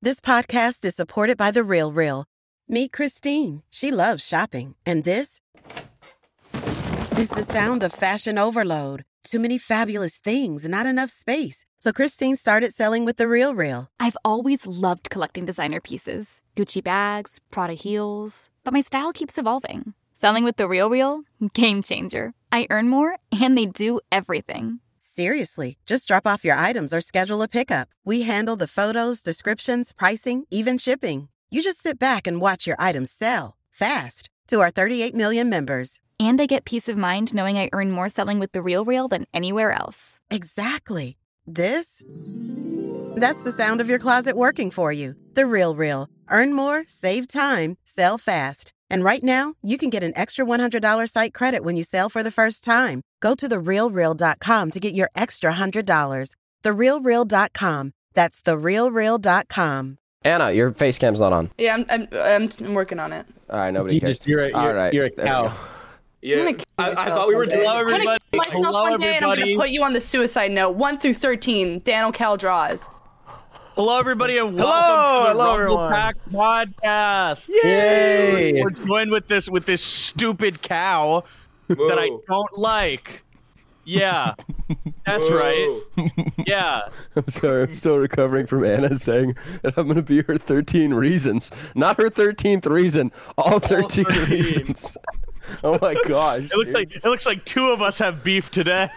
This podcast is supported by The RealReal. Meet Christine. She loves shopping. And this is the sound of fashion overload. Too many fabulous things, not enough space. So Christine started selling with The RealReal. I've always loved collecting designer pieces. Gucci bags, Prada heels. But my style keeps evolving. Selling with The RealReal? Game changer. I earn more, and they do everything. Seriously, just drop off your items or schedule a pickup. We handle the photos, descriptions, pricing, even shipping. You just sit back and watch your items sell fast to our 38 million members. And I get peace of mind knowing I earn more selling with The RealReal than anywhere else. Exactly. That's the sound of your closet working for you. The RealReal. Earn more, save time, sell fast. And right now, you can get an extra $100 site credit when you sell for the first time. Go to therealreal.com to get your extra $100. Therealreal.com. That's therealreal.com. Anna, your face cam's not on. Yeah, I'm working on it. All right, nobody cares. You're a cow. Yeah, I thought we were doing. Hello, everybody. Hello, everybody. And I'm going to put you on the suicide note. 1 through 13, Dan O'Cal draws. Hello, everybody, and welcome to the Rumble Pack podcast. Yay! We're joined with this stupid cow that I don't like. Yeah, that's right. Yeah. I'm sorry, I'm still recovering from Anna saying that I'm going to be her 13 reasons. Not her 13th reason, all 13 reasons. Oh my gosh. It looks like two of us have beef today.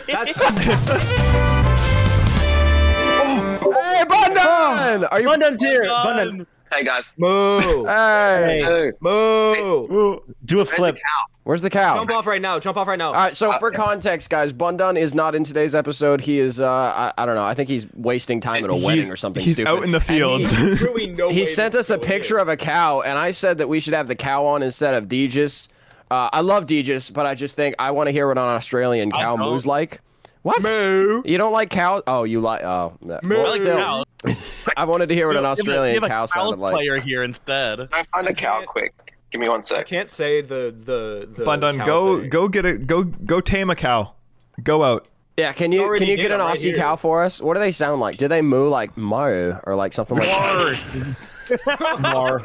Hey, Bundan! Are you Bundan's here? Bundan. Hey guys. Moo. Hey. Moo. Do a flip. Where's the cow? Jump off right now. Jump off right now. All right, so for context, guys, Bundan is not in today's episode. He is, I don't know, I think he's wasting time at a wedding or something he's stupid. Out in the field. He sent us a picture of a cow, and I said that we should have the cow on instead of Deegis. I love Deegis, but I just think I want to hear what an Australian cow moo's like. What? Moo. You don't like cows? Oh, you like... Oh. Moo. Well, still, I wanted to hear what an Australian cow sounded like. Player here instead. Can I find a cow quick? Give me 1 sec. I can't say the Bundan, go tame a cow. Go out. Yeah, can you get an Aussie cow for us? What do they sound like? Do they moo like Mar or like something like that? Mar.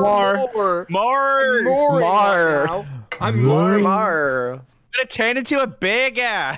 I'm Mar. I'm gonna turn into a big ass.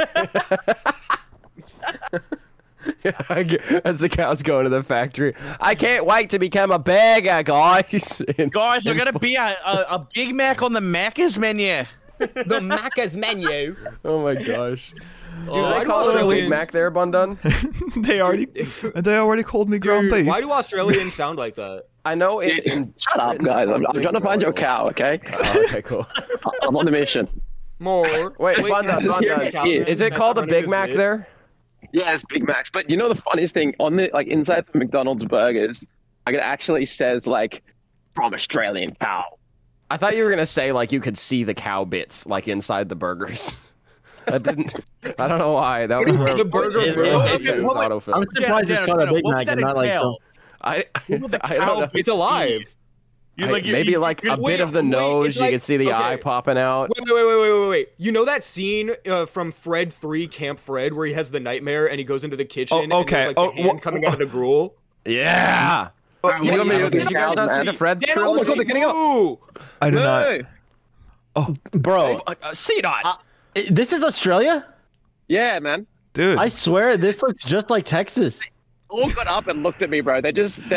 As the cow's going to the factory, I can't wait to become a beggar, guys. Guys, we're gonna be a Big Mac on the Macca's menu. The Macca's menu. Oh my gosh. Dude, I call it a Big Mac there, Bundan. They already called me ground beef. Why do Australians sound like that? I know it. Shut up, guys. I'm trying to find your cow, okay? Oh, okay, cool. I'm on the mission. More. Wait, Bundan. Is it called a Big Mac there? Yeah, it's Big Macs. But you know the funniest thing? On the inside the McDonald's burgers, it actually says from Australian cow. I thought you were gonna say you could see the cow bits inside the burgers. I don't know why. That was the burger. I'm surprised it's called a Big Mac and not some. I don't know. It's alive. Maybe a bit of the nose, you can see the eye popping out. Wait. You know that scene from Fred 3, Camp Fred, where he has the nightmare and he goes into the kitchen and there's the hand coming out of the gruel? Yeah. Did you guys not see the Fred trilogy? Oh my god, they're getting up. I do not. Oh, bro. C-Dot. This is Australia? Yeah, man. Dude. I swear, this looks just like Texas. All got up and looked at me, bro. They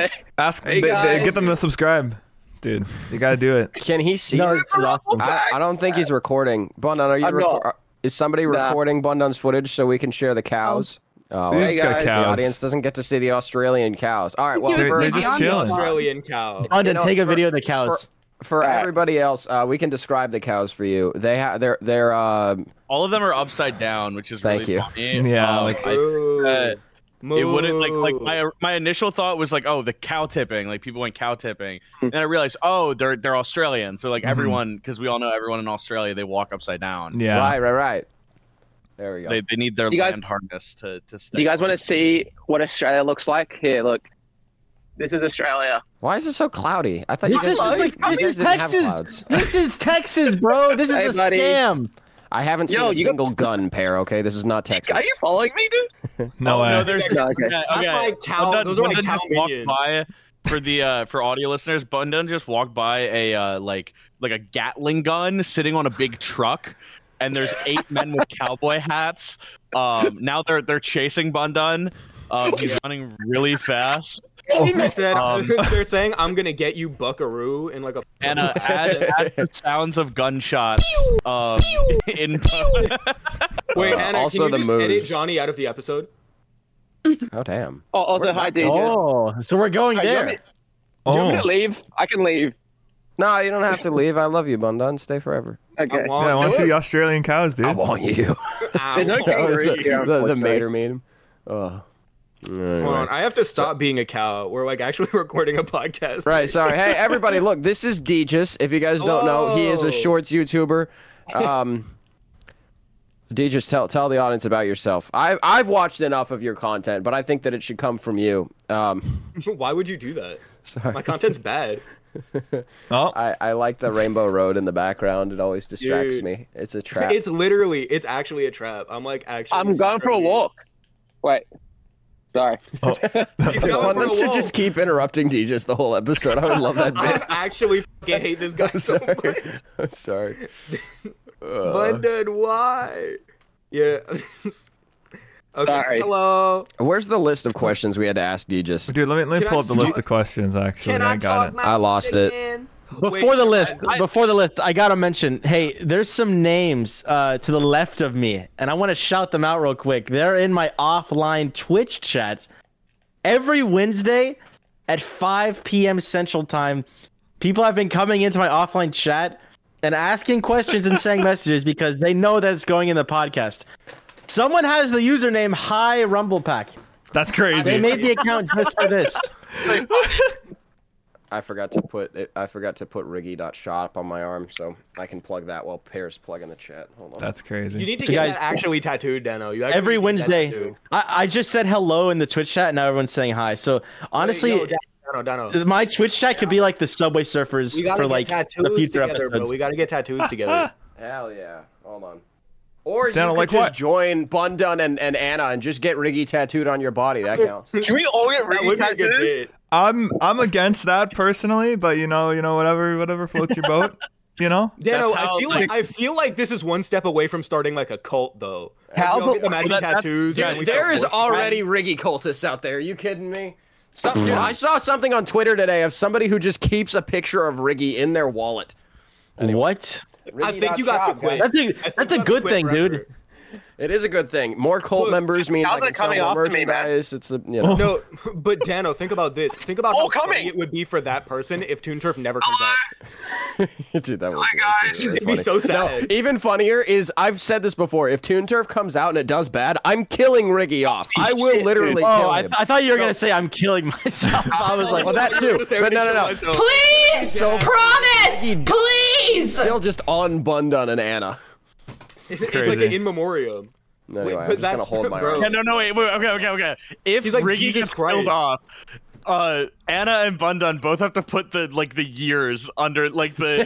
get them to subscribe. Dude, you gotta do it. Can he see? No, it's I don't think he's recording. Bundan, is somebody recording Bundan's footage so we can share the cows? Oh, hey guys, the audience doesn't get to see the Australian cows. All right, well, they're just chilling. Australian cow. Take a video of the cows. For everybody else, we can describe the cows for you. They're all of them are upside down, which is thank really you. Funny. Yeah, it wouldn't my initial thought was the cow tipping, people went cow tipping, and I realized they're Australian, so everyone, because we all know everyone in Australia, they walk upside down. Yeah, right. There we go. They need their land harness to stay. Do you guys want to see what Australia looks like? Here, look. This is Australia. Why is it so cloudy? I thought this is Texas. This is Texas, bro. This is a scam. I haven't seen a single gun pair. Okay, this is not Texas. Are you following me, dude? No way. No, there's okay. That's my cow. Those are my cow minions. By for audio listeners, Bundun just walked by a like a Gatling gun sitting on a big truck, and there's 8 men with cowboy hats. Now they're chasing Bundun. He's running really fast. I said, they're saying, "I'm gonna get you, Buckaroo," in like a. And add the sounds of gunshots. In. Wait, Anna, also can you just edit Johnny out of the episode? Oh damn. Oh, also, hi, DJ. Oh, so we're going there. Do you want me to leave? I can leave. No, you don't have to leave. I love you, Bundun. Stay forever. Okay. I want to see the Australian cows, dude. I want you. There's no kangaroo here. The mater made him. Oh. Anyway. Hold on, I have to stop being a cow. We're like actually recording a podcast. Right, sorry. Hey, everybody, look, this is Deegis. If you guys don't know, he is a shorts YouTuber. Deegis, tell the audience about yourself. I've watched enough of your content, but I think that it should come from you. Why would you do that? Sorry. My content's bad. I like the Rainbow Road in the background. It always distracts me. It's a trap. It's actually a trap. I'm going for a walk. Wait. Sorry. One should just keep interrupting Deegis the whole episode. I would love that bit. I actually fucking hate this guy so much. I'm sorry. Bundun, why? Yeah. Okay. Sorry. Hello. Where's the list of questions we had to ask Deegis? Dude, let me pull up the list of questions. Actually, I got it. I lost it. Before the list, I gotta mention, hey, there's some names to the left of me, and I want to shout them out real quick. They're in my offline Twitch chats. Every Wednesday at 5 p.m. Central Time, people have been coming into my offline chat and asking questions and saying messages because they know that it's going in the podcast. Someone has the username Hi Rumble Pack. That's crazy. They made the account just for this. I forgot to put Riggy.shop on my arm, so I can plug that while Pear's plugging the chat. Hold on. That's crazy. You need to get that actually tattooed, Dano. Every Wednesday, I just said hello in the Twitch chat, and now everyone's saying hi. So honestly, Wait, Dano. My Twitch chat could be like the Subway Surfers for like the future episodes. Bro. We gotta get tattoos together. Hell yeah! Hold on. Or Dano, you could just join Bundun and Anna and just get Riggy tattooed on your body. That counts. Can we all get Riggy tattoos? I'm against that personally, but you know, whatever floats your boat. You know. Dano, I feel like this is one step away from starting like a cult, though. Get the matching tattoos. There is already Riggy cultists out there. Are you kidding me? Dude, I saw something on Twitter today of somebody who just keeps a picture of Riggy in their wallet. Anyway. What? I think you got to quit. That's a good thing, dude. It is a good thing. More cult members means I can sell more merchandise. It's a No, but Dano, think about this. Think about how funny it would be for that person if Toon Turf never comes out. Dude, that would guys. It'd be so sad. No, even funnier is I've said this before. If Toon Turf comes out and it does bad, I'm killing Riggy off. I will literally kill him. I thought you were gonna say I'm killing myself. I was like, well, that too. But no. Please, promise, please. Still just on Bundun and Anna. It's like an in memoriam. Anyway, I'm just gonna hold my arm. Yeah, no, wait, okay. If He's like, Riggy gets killed off, Anna and Bundun both have to put the years under like the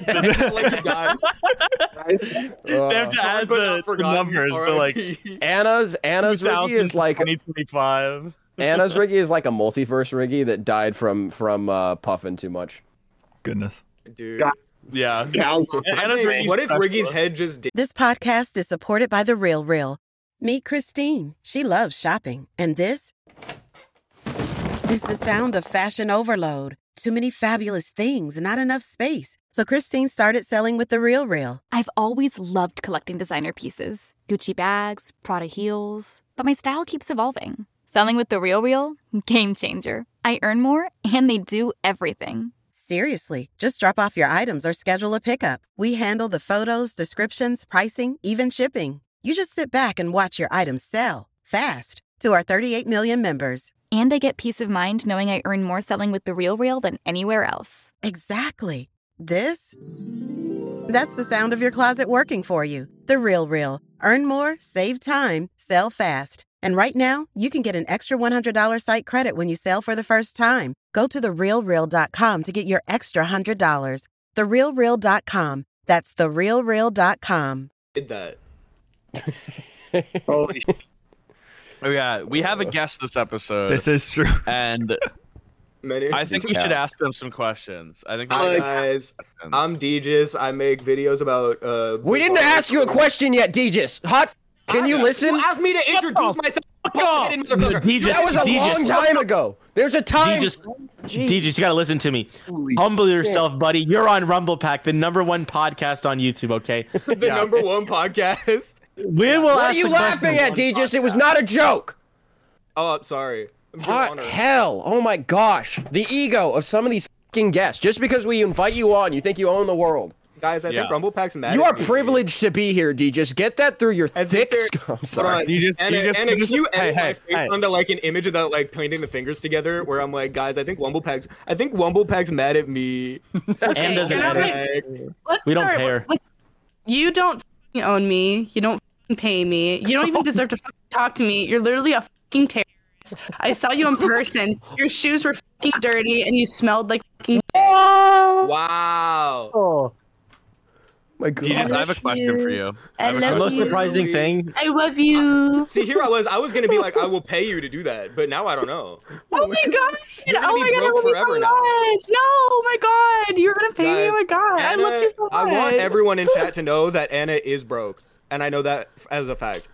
they have to add the numbers. So like Anna's Riggy is like 2025. Anna's Riggy is like a multiverse Riggy that died from puffing too much. Goodness. Dude. Yeah. What if Riggy's head just did? This podcast is supported by The Real Real. Meet Christine. She loves shopping. And this is the sound of fashion overload. Too many fabulous things, not enough space. So Christine started selling with The Real Real. I've always loved collecting designer pieces. Gucci bags, Prada heels. But my style keeps evolving. Selling with The Real Real? Game changer. I earn more, and they do everything. Seriously, just drop off your items or schedule a pickup. We handle the photos, descriptions, pricing, even shipping. You just sit back and watch your items sell fast to our 38 million members. And I get peace of mind knowing I earn more selling with The Real Real than anywhere else. Exactly. That's the sound of your closet working for you. The Real Real. Earn more, save time, sell fast. And right now, you can get an extra $100 site credit when you sell for the first time. Go to therealreal.com to get your extra $100. Therealreal.com. That's therealreal.com. Did that. Holy. Oh yeah, we have a guest this episode. This is true. And I think we should ask them some questions. I think. Hi guys, I'm Deegis. I make videos about. We didn't ask you a question yet, Deegis. Can you listen? You asked me to introduce myself. That was a long time ago. There's a time. Deegis, you gotta listen to me. Humble yourself, buddy. You're on Rumble Pack, the *1 podcast on YouTube. Okay. The #1 podcast. We will. What are you laughing at, Deegis? It was not a joke. Oh, I'm sorry. Hot hell! Oh my gosh, the ego of some of these fucking guests. Just because we invite you on, you think you own the world. Guys, I think Rumble Pack's mad. You are privileged to be here, Deegis. Get that through your thick skull. I'm sorry. Can you edit my face onto like an image of that, like pointing the fingers together, where I'm like, guys, I think Wumble Pack's mad at me. And doesn't edit. We don't care. You don't own me. You don't pay me. You don't even deserve to talk to me. You're literally a fucking terrorist. I saw you in person. Your shoes were fucking dirty, and you smelled like fucking. Wow. Oh. My God. Deegis, I have a question for you. The most surprising thing. I love you. See, here I was gonna be like, I will pay you to do that, but now I don't know. Oh my gosh! You're gonna be I broke love you forever so now. much. No, oh my God! You're gonna pay me. Oh my God! I love you so much. I want everyone in chat to know that Anna is broke, and I know that as a fact.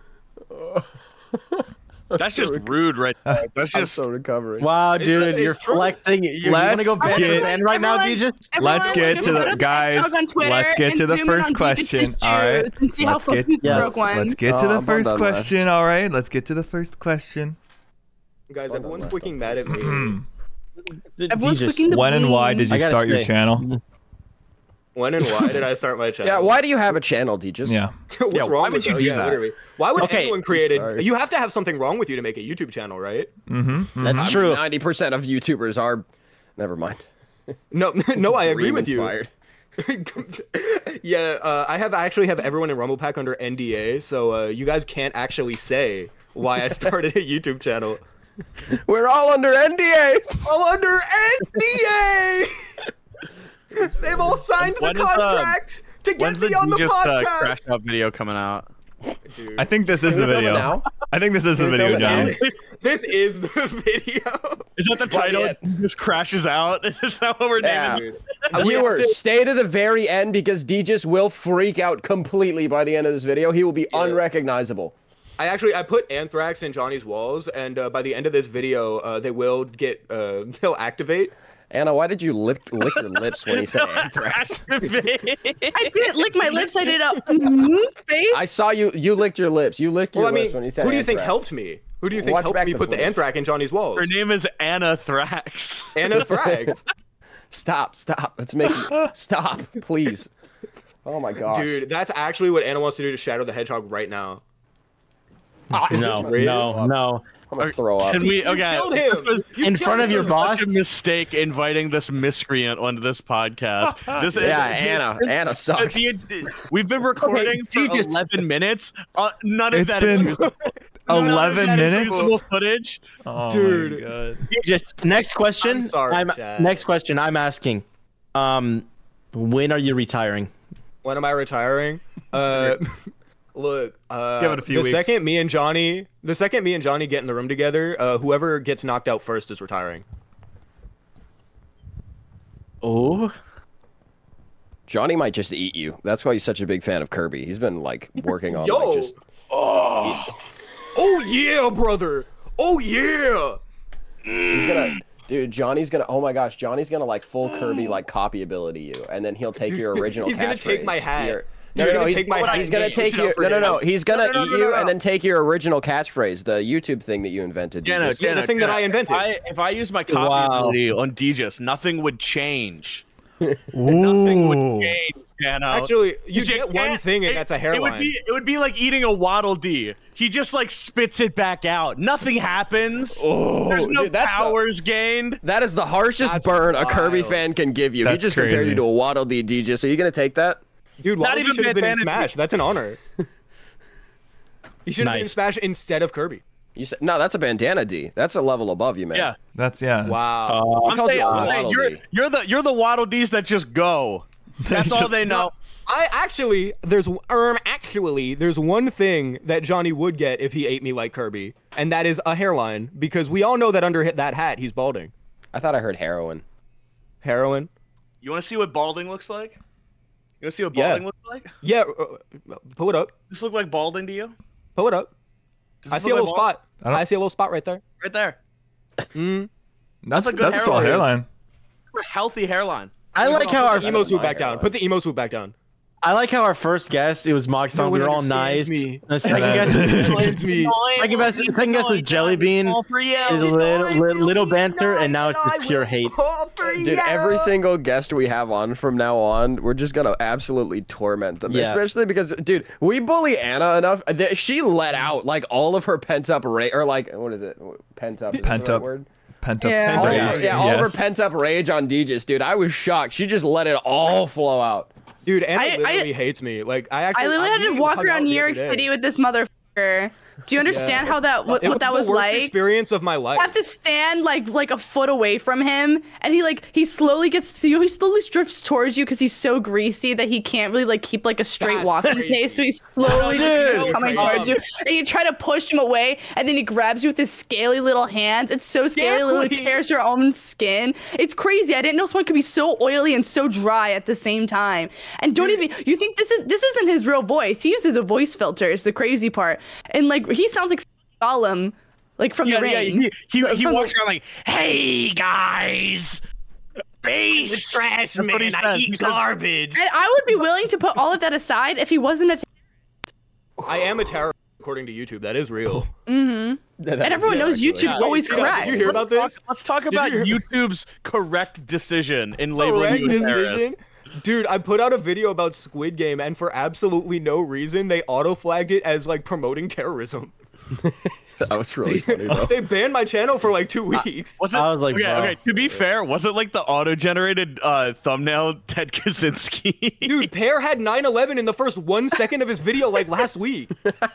That's just rude, right there. That's just so recovering. Wow, dude, you're flexing. You want to go band right now, Deegis? Let's get to the guys. Let's get to the first question. All right. Let's get to the first question. All right. Let's get to the first question. Guys, everyone's freaking mad at me. Everyone's freaking. When and why did you start your channel? When and why did I start my channel? Yeah, why do you have a channel, Deegis? Yeah. What's wrong why with would you do that? Literally. Why would anyone create it? You have to have something wrong with you to make a YouTube channel, right? Mm-hmm. That's true. 90% of YouTubers are. Never mind. No, I agree with you. Yeah, I actually have everyone in Rumble Pack under NDA, so you guys can't actually say why I started a YouTube channel. We're all under NDAs. All under NDA. They've all signed the contract to get me on the podcast. Crash Out video coming out? Dude. I think this is the video. Now? I think this is the video, John. This is the video. Is that the title? This crashes out. Is that what we're naming? Viewers, stay to the very end because Deegis will freak out completely by the end of this video. He will be unrecognizable. I put Anthrax in Johnny's walls, and by the end of this video, they will get they'll activate. Anna, why did you lick your lips when he said Anthrax? I didn't lick my lips. I did a face. I saw you. You licked your lips. You licked your lips when he said Who do you Anthrax. think helped me? Who do you think helped me put the Anthrax in Johnny's walls? Her name is Anna Thrax. Anna Thrax. Stop. Let's make it. Stop, please. Oh my gosh. Dude, that's actually what Anna wants to do to Shadow the Hedgehog right now. No. I'm gonna throw up. Can we? Okay. This was in front of your boss. Such a mistake inviting this miscreant onto this podcast. Anna sucks. We've been recording for 11 minutes. None of that been is 11 minutes. Footage. Oh, dude. My God. Just next question. I'm sorry, next question. I'm asking. When are you retiring? When am I retiring? Look, give it a few weeks. The second me and Johnny get in the room together, whoever gets knocked out first is retiring. Oh. Johnny might just eat you. That's why he's such a big fan of Kirby. He's been like working on Oh yeah, brother. Oh yeah. He's gonna, dude. Johnny's gonna. Oh my gosh, Johnny's gonna like full Kirby like copy ability you, and then he'll take your original. He's gonna take my hat. He's gonna take you. No. He's gonna eat you and then take your original catchphrase, the YouTube thing that you invented. The thing that I invented. If I use my copy ability on Deegis, nothing would change. Nothing would change. Actually, you get one thing, and that's a hairline. It would be like eating a Waddle Dee. He just like spits it back out. Nothing happens. There's no powers gained. That is the harshest burn a Kirby fan can give you. He just compared you to a Waddle Dee, Deegis. Are you gonna take that? Dude, not even should have been in Smash. That's an honor. He should have been in Smash instead of Kirby. You said no. That's a bandana D. That's a level above you, man. Yeah, that's wow. I'm saying, you're the Waddle Dees that just go. That's all they know. There's one thing that Johnny would get if he ate me like Kirby, and that is a hairline, because we all know that under that hat he's balding. I thought I heard heroin. Heroin? You want to see what balding looks like? You want to see what balding looks like? Yeah, pull it up. Does this look like balding to you? Pull it up. I see a little spot. I see a little spot right there. Right there. That's a good hairline. A healthy hairline. I like how our emo swoop back down. Put the emo swoop back down. I like how our first guest, it was Mock Song. We were all nice. Second guest was Jelly Bean. Is a little banter, and now it's just pure hate. Dude, every single guest we have on from now on, we're just gonna absolutely torment them. Yeah. Especially because, dude, we bully Anna enough. She let out like all of her pent up rage, or like what is it? Pent up. Word? Pent up rage. Yeah, all of her pent up rage on DJs, dude. I was shocked. She just let it all flow out. Dude, Anna literally hates me. Like I literally had to walk around New York City with this motherfucker. Do you understand how that what that was like? Experience of my life. I have to stand like a foot away from him, and he slowly gets to you. He slowly drifts towards you because he's so greasy that he can't really like keep like a straight walking pace. So he slowly just coming towards you. And you try to push him away, and then he grabs you with his scaly little hands. It's so scaly, literally tears your own skin. It's crazy. I didn't know someone could be so oily and so dry at the same time. And you think this isn't his real voice? He uses a voice filter. Is the crazy part. And like he sounds like Gollum, like from the Ring. Yeah, he walks around like, "Hey guys, base trash man, I eat garbage." And I would be willing to put all of that aside if he wasn't a. I am a terrorist, according to YouTube. That is real. And everyone knows YouTube's always correct. Did you hear about this? Let's talk about YouTube's correct decision in labeling you a terrorist. Dude, I put out a video about Squid Game, and for absolutely no reason, they auto-flagged it as, like, promoting terrorism. That was really funny, though. They banned my channel for, like, 2 weeks. I was like, okay, to be fair, wasn't, like, the auto-generated thumbnail Ted Kaczynski? Dude, Pear had 9/11 in the first 1 second of his video, like, last week.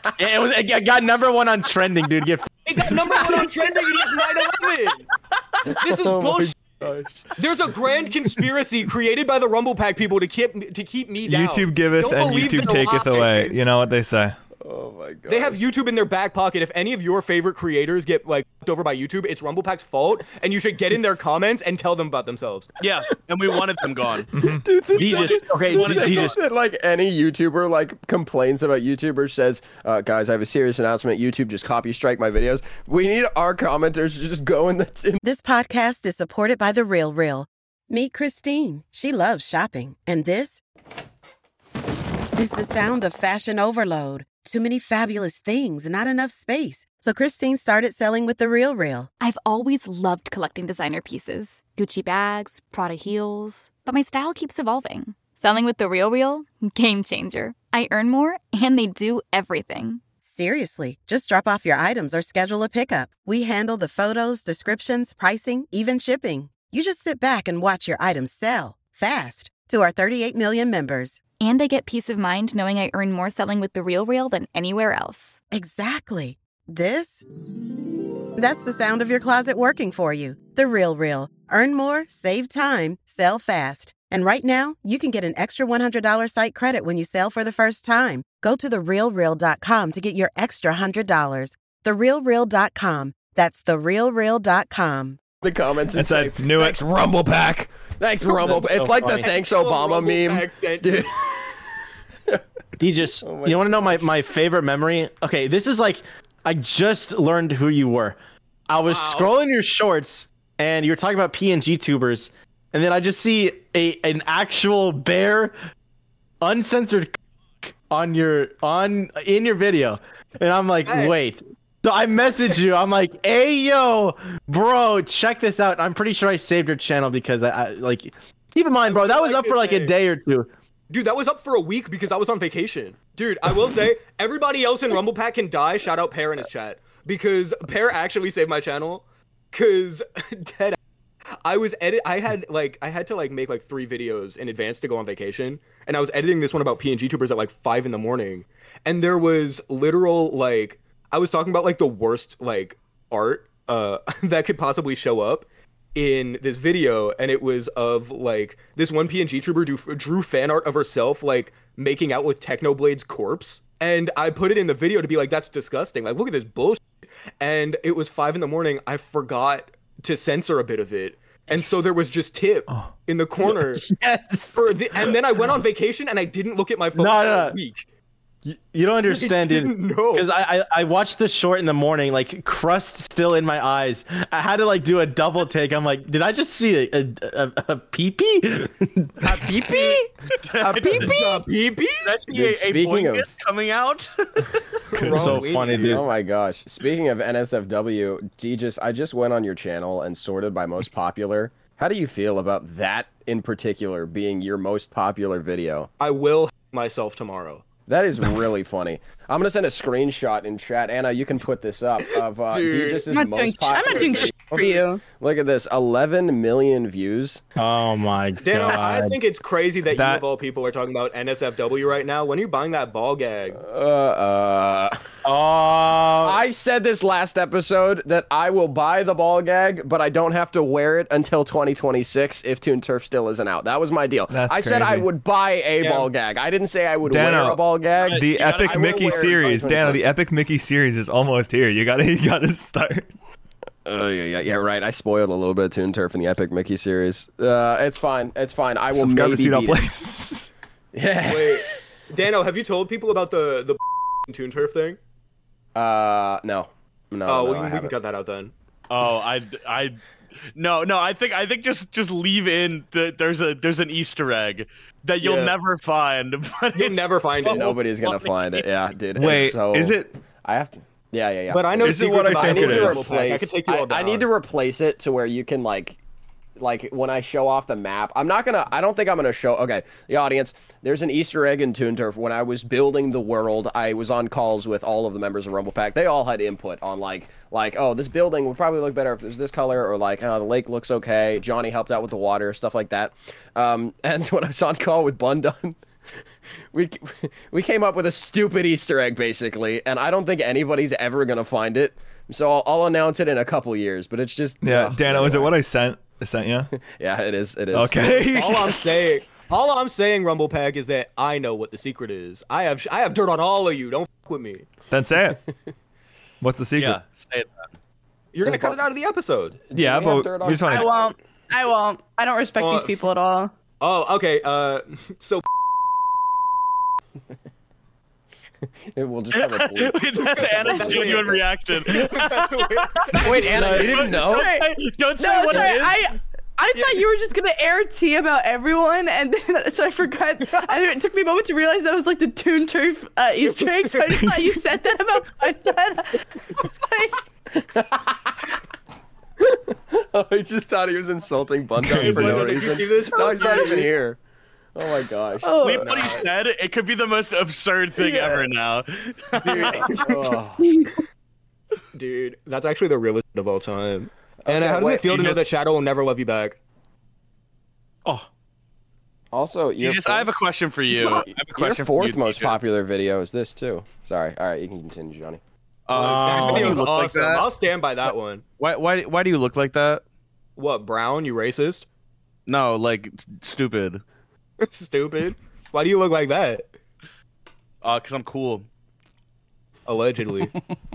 It got #1 on trending, dude. It got #1 on trending, and it's 9/11! This is bullshit. There's a grand conspiracy created by the Rumble Pack people to keep me down. YouTube giveth and YouTube taketh away. You know what they say. Oh my god. They have YouTube in their back pocket. If any of your favorite creators get like fucked over by YouTube, it's Rumble Pack's fault, and you should get in their comments and tell them about themselves. Yeah, and we wanted them gone. Dude, that like any YouTuber like complains about YouTubers, says, guys, I have a serious announcement. YouTube just copy strike my videos. We need our commenters to just go in the. This podcast is supported by The Real Real. Meet Christine. She loves shopping, and this is the sound of fashion overload. Too many fabulous things, not enough space. So Christine started selling with The Real Real. I've always loved collecting designer pieces. Gucci bags, Prada heels. But my style keeps evolving. Selling with The Real Real? Game changer. I earn more, and they do everything. Seriously, just drop off your items or schedule a pickup. We handle the photos, descriptions, pricing, even shipping. You just sit back and watch your items sell fast to our 38 million members. And I get peace of mind knowing I earn more selling with The Real Real than anywhere else. Exactly. That's the sound of your closet working for you. The Real Real. Earn more, save time, sell fast. And right now, you can get an extra $100 site credit when you sell for the first time. Go to TheRealReal.com to get your extra $100. TheRealReal.com. That's TheRealReal.com. The comments and say, thanks Rumble Pack. Thanks Rumble Pack. It's so like funny. The thanks Obama meme. Dude. You want to know my favorite memory? Okay, this is like, I just learned who you were. I was scrolling your shorts, and you were talking about PNG tubers, and then I just see an actual bare, uncensored in your video, and I'm like, wait. So I messaged you. I'm like, hey, yo, bro, check this out. I'm pretty sure I saved your channel because I like, keep in mind, bro, that was up for like a day or two. Dude, that was up for a week because I was on vacation. Dude, I will say, everybody else in Rumble Pack can die. Shout out Pear in his chat. Because Pear actually saved my channel. Because, I had to make like 3 videos in advance to go on vacation. And I was editing this one about PNG tubers at like 5 a.m. And there was literal, I was talking about like the worst like art that could possibly show up, in this video, and it was of like this one PNG trooper drew fan art of herself like making out with Technoblade's corpse, and I put it in the video to be like, that's disgusting, like look at this bullshit. And it was 5 a.m. I forgot to censor a bit of it, and so there was just Tip in the corner. Yes. And then I went on vacation and I didn't look at my phone for a week. You don't understand, dude. Because I watched the short in the morning, like crust still in my eyes. I had to like do a double take. I'm like, did I just see a pee-pee? A pee-pee? A pee-pee? A pee-pee? That's a blanket coming out. So funny, dude. Oh my gosh. Speaking of NSFW, I just went on your channel and sorted by most popular. How do you feel about that in particular being your most popular video? I will myself tomorrow. That is really funny. I'm gonna send a screenshot in chat. Anna, you can put this up of DJ's most popular. I'm not doing shit for you. Look at this, 11 million views. Oh my god. Dano, I think it's crazy that you of all people are talking about NSFW right now. When are you buying that ball gag? I said this last episode that I will buy the ball gag, but I don't have to wear it until 2026 if Toon Turf still isn't out. That was my deal. I said I would buy a ball gag. I didn't say I would wear a ball gag. The Epic Mickey series, Dano. The Epic Mickey series is almost here. You gotta start. Yeah, right. I spoiled a little bit of Toon Turf in the Epic Mickey series. It's fine. I will subscribe maybe to beat Place. Yeah. Wait, Dano, have you told people about the Toon Turf thing? No. We can cut that out then. Oh, No, I think just leave in that there's an Easter egg that you'll never find. But you'll never find it. Nobody's gonna find it. Yeah, dude. Wait, is it? I have to. Yeah. But I know. Is it what I think it is? I can take you all down. I need to replace it to where you can like when I show off the map. I don't think I'm gonna show. Okay, the audience. There's an Easter egg in Toon Turf. When I was building the world, I was on calls with all of the members of Rumble Pack. They all had input on like oh, this building would probably look better if there's this color, or like the lake looks okay. Johnny helped out with the water, stuff like that. And when I was on call with Bundun, we came up with a stupid Easter egg basically, and I don't think anybody's ever gonna find it. So I'll announce it in a couple years. But it's just Dano, is it what I sent you? Yeah, it is. Okay. All I'm saying, Rumble Pack, is that I know what the secret is. I have dirt on all of you. Don't fuck with me. Then say it. What's the secret? Yeah, say it. You're gonna cut it out of the episode. Yeah, but I won't. I don't respect these people at all. Oh, okay. So. We'll just have a bleep. That's Anna's genuine reaction. Wait, Anna, you didn't know? Don't say what it is. I thought you were just gonna air tea about everyone, and then so I forgot. It took me a moment to realize that was like the Toon Turf Easter egg. So I just thought you said that about Bundun. I just thought he was insulting Bundun for no reason. Did you see this? No, he's not even here. Oh my gosh. Leave what he said. It could be the most absurd thing ever now. Dude, that's actually the realest of all time. And how does it feel to know that Shadow will never love you back? Oh. Also, I have a question for you. Your fourth most popular video is this too. Sorry. All right, you can continue, Johnny. That video was awesome. Like I'll stand by that one. Why do you look like that? What, brown? You racist? No, like stupid. Stupid? Why do you look like that? Because I'm cool. Allegedly.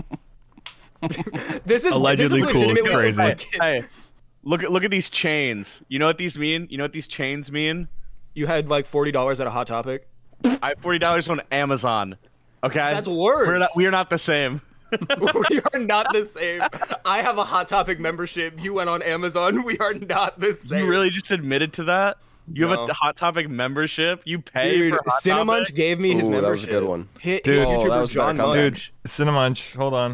Allegedly cool is crazy. Hey, look at these chains. You know what these mean? You know what these chains mean? You had like $40 at a Hot Topic? I have $40 on Amazon. Okay? That's worse. We are not the same. We are not the same. I have a Hot Topic membership. You went on Amazon. We are not the same. You really just admitted to that? You have a Hot Topic membership? You pay for Hot Cinemunch Topic? gave me his membership. That was a good one. Dude, YouTuber John Munch. Dude, Cinemunch, hold on.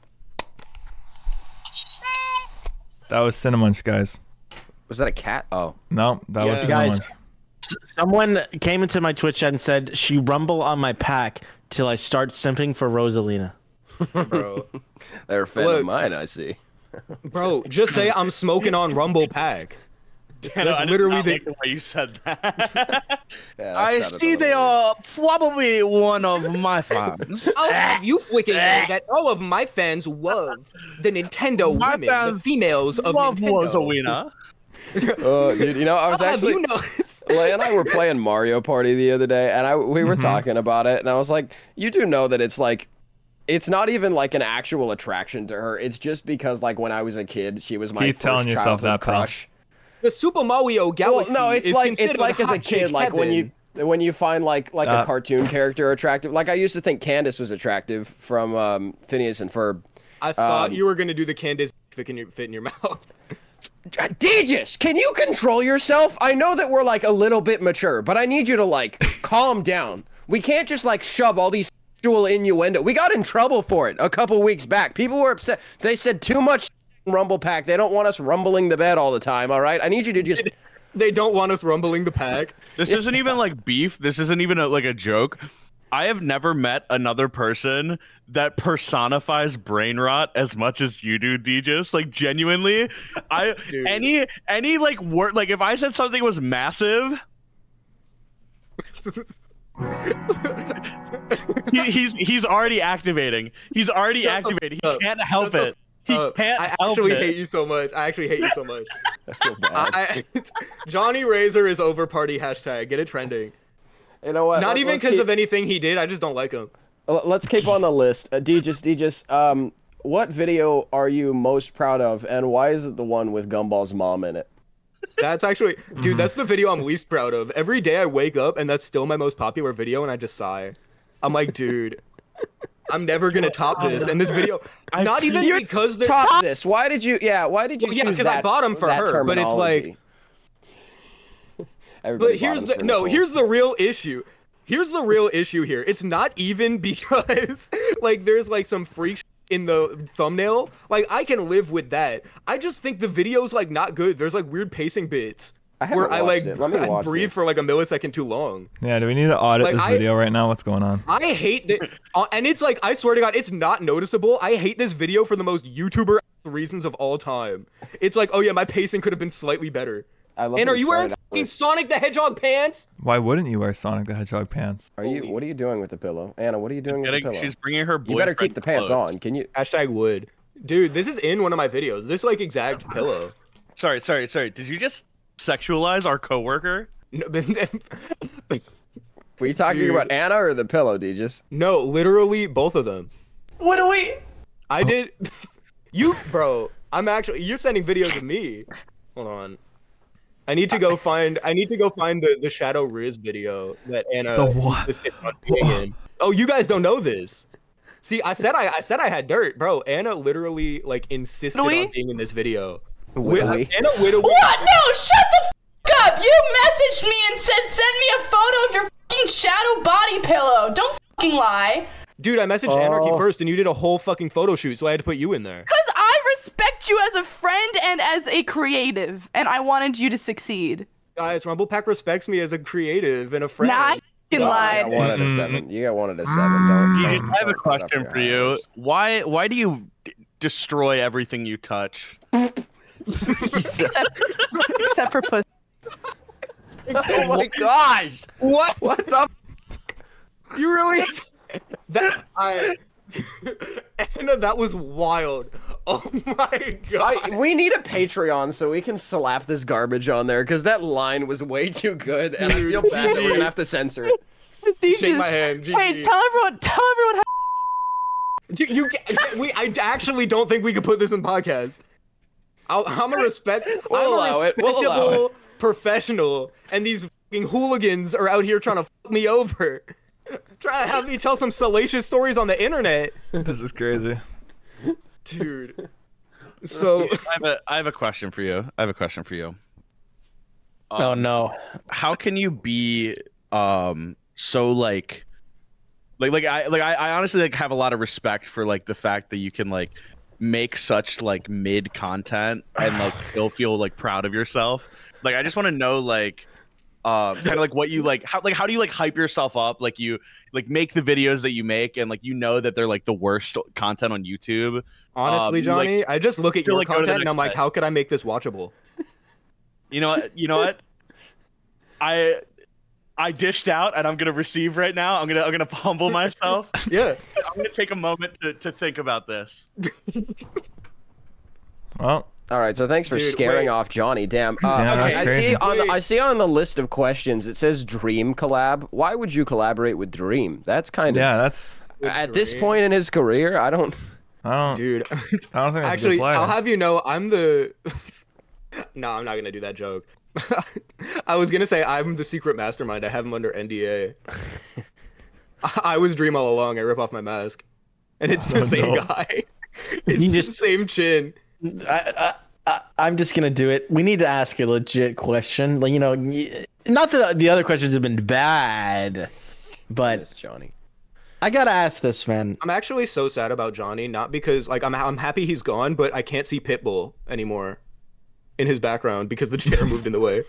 That was Cinemunch, guys. Was that a cat? Oh. No, that was Cinemunch. Guys, someone came into my Twitch chat and said, she rumble on my pack till I start simping for Rosalina. Bro. They're a fan of mine, I see. Bro, just say I'm smoking on Rumble Pack. That's literally the way you said that. Yeah, I see they are probably one of my fans. You freaking know that all of my fans love the Nintendo women, the females of love Nintendo. Was a winner. Dude, you know, I was actually... Leia and I were playing Mario Party the other day, and we were talking about it, and I was like, you do know that it's like, it's not even like an actual attraction to her. It's just because like when I was a kid, she was my first childhood crush. The Super Mario Galaxy. Well, no, it's like as a kid, like when you find like a cartoon character attractive. Like I used to think Candace was attractive from Phineas and Ferb. I thought you were gonna do the Candace fit in your mouth. Deejus, can you control yourself? I know that we're like a little bit mature, but I need you to like calm down. We can't just like shove all these sexual innuendo. We got in trouble for it a couple weeks back. People were upset. They said too much Rumble Pack. They don't want us rumbling the bed all the time, all right? I need you to just... They don't want us rumbling the pack. This isn't even like beef. This isn't even like a joke. I have never met another person that personifies brain rot as much as you do, Deejus. Like genuinely, any like word, like if I said something was massive, he's already activating. He's already activating. He can't help it. I actually hate you so much. I actually hate you so much. I feel bad. Johnny Razor is over party hashtag. Get it trending. You know what? Not even because of anything he did. I just don't like him. Let's keep on the list. Deejus, what video are you most proud of, and why is it the one with Gumball's mom in it? That's actually, dude, that's the video I'm least proud of. Every day I wake up, and that's still my most popular video, and I just sigh. I'm like, dude, I'm never gonna top this. And this video, not even because the top this. Why did you? Yeah, why did you? Yeah, because I bought them for her. But it's like. But here's the real issue. Here's the real issue here. It's not even because like there's like some freak in the thumbnail. Like I can live with that. I just think the video's like not good. There's like weird pacing bits where I breathe for like a millisecond too long. Yeah, do we need to audit this video right now? What's going on? I hate that, and it's like I swear to God, it's not noticeable. I hate this video for the most YouTuber reasons of all time. It's like, oh yeah, my pacing could have been slightly better. And are you wearing fucking Sonic the Hedgehog pants? Why wouldn't you wear Sonic the Hedgehog pants? What are you doing with the pillow? Anna, what are you doing with the pillow? She's bringing her boyfriend. You better keep the pants on. Can you? Hashtag would. Dude, this is in one of my videos. This like exact pillow. Sorry. Did you just sexualize our coworker? No, were you talking about Anna or the pillow, Deejus? No, literally both of them. What do we? I did. Bro, you're sending videos of me. Hold on. I need to go find the Shadow Riz video that Anna is in. Oh, you guys don't know this. See, I said I had dirt, bro. Anna literally like insisted on being in this video. Anna What? No, shut the f up! You messaged me and said send me a photo of your fucking shadow body pillow. Don't fucking lie. Dude, I messaged Anarchy first, and you did a whole fucking photo shoot, so I had to put you in there. Because I respect you as a friend and as a creative, and I wanted you to succeed. Guys, Rumble Pack respects me as a creative and a friend. Nah, I fucking lied. You got 1 out of 7. You got 1 out of 7. DJ, I have a question for you. Why do you destroy everything you touch? Except for pussy. Oh my gosh! What the? You really? Anna, that was wild. Oh my God. We need a Patreon so we can slap this garbage on there because that line was way too good, and I feel bad that we're gonna have to censor it. Shake my hand. Hey, tell everyone how. I actually don't think we could put this in podcast. I'm a respectable professional, and these fucking hooligans are out here trying to fuck me over. Try to have me tell some salacious stories on the internet. This is crazy. Dude. So I have a question for you. Oh no. How can you be so like I honestly like have a lot of respect for like the fact that you can like make such like mid content and like still feel like proud of yourself. Like I just want to know like kind of like what you like how do you like hype yourself up, like you like make the videos that you make and like you know that they're like the worst content on YouTube. Honestly, Johnny, I just look at your content and I'm like, how could I make this watchable? You know what? I dished out, and I'm gonna receive right now. I'm gonna humble myself. Yeah, I'm gonna take a moment to think about this. Well, all right. So thanks for scaring off Johnny. Damn. Okay, I see on the list of questions it says Dream collab. Why would you collaborate with Dream? That's kind of that's at this point in his career. I don't Dude, I don't think that's actually, a good I'll have you know, I'm the. No, I'm not gonna do that joke. I was gonna say I'm the secret mastermind. I have him under NDA. I was Dream all along. I rip off my mask, and it's the same guy. It's the same chin. I'm just gonna do it. We need to ask a legit question. Like, you know, not that the other questions have been bad, but it's Johnny. I gotta ask this, man. I'm actually so sad about Johnny. Not because like I'm happy he's gone, but I can't see Pitbull anymore in his background because the chair moved in the way.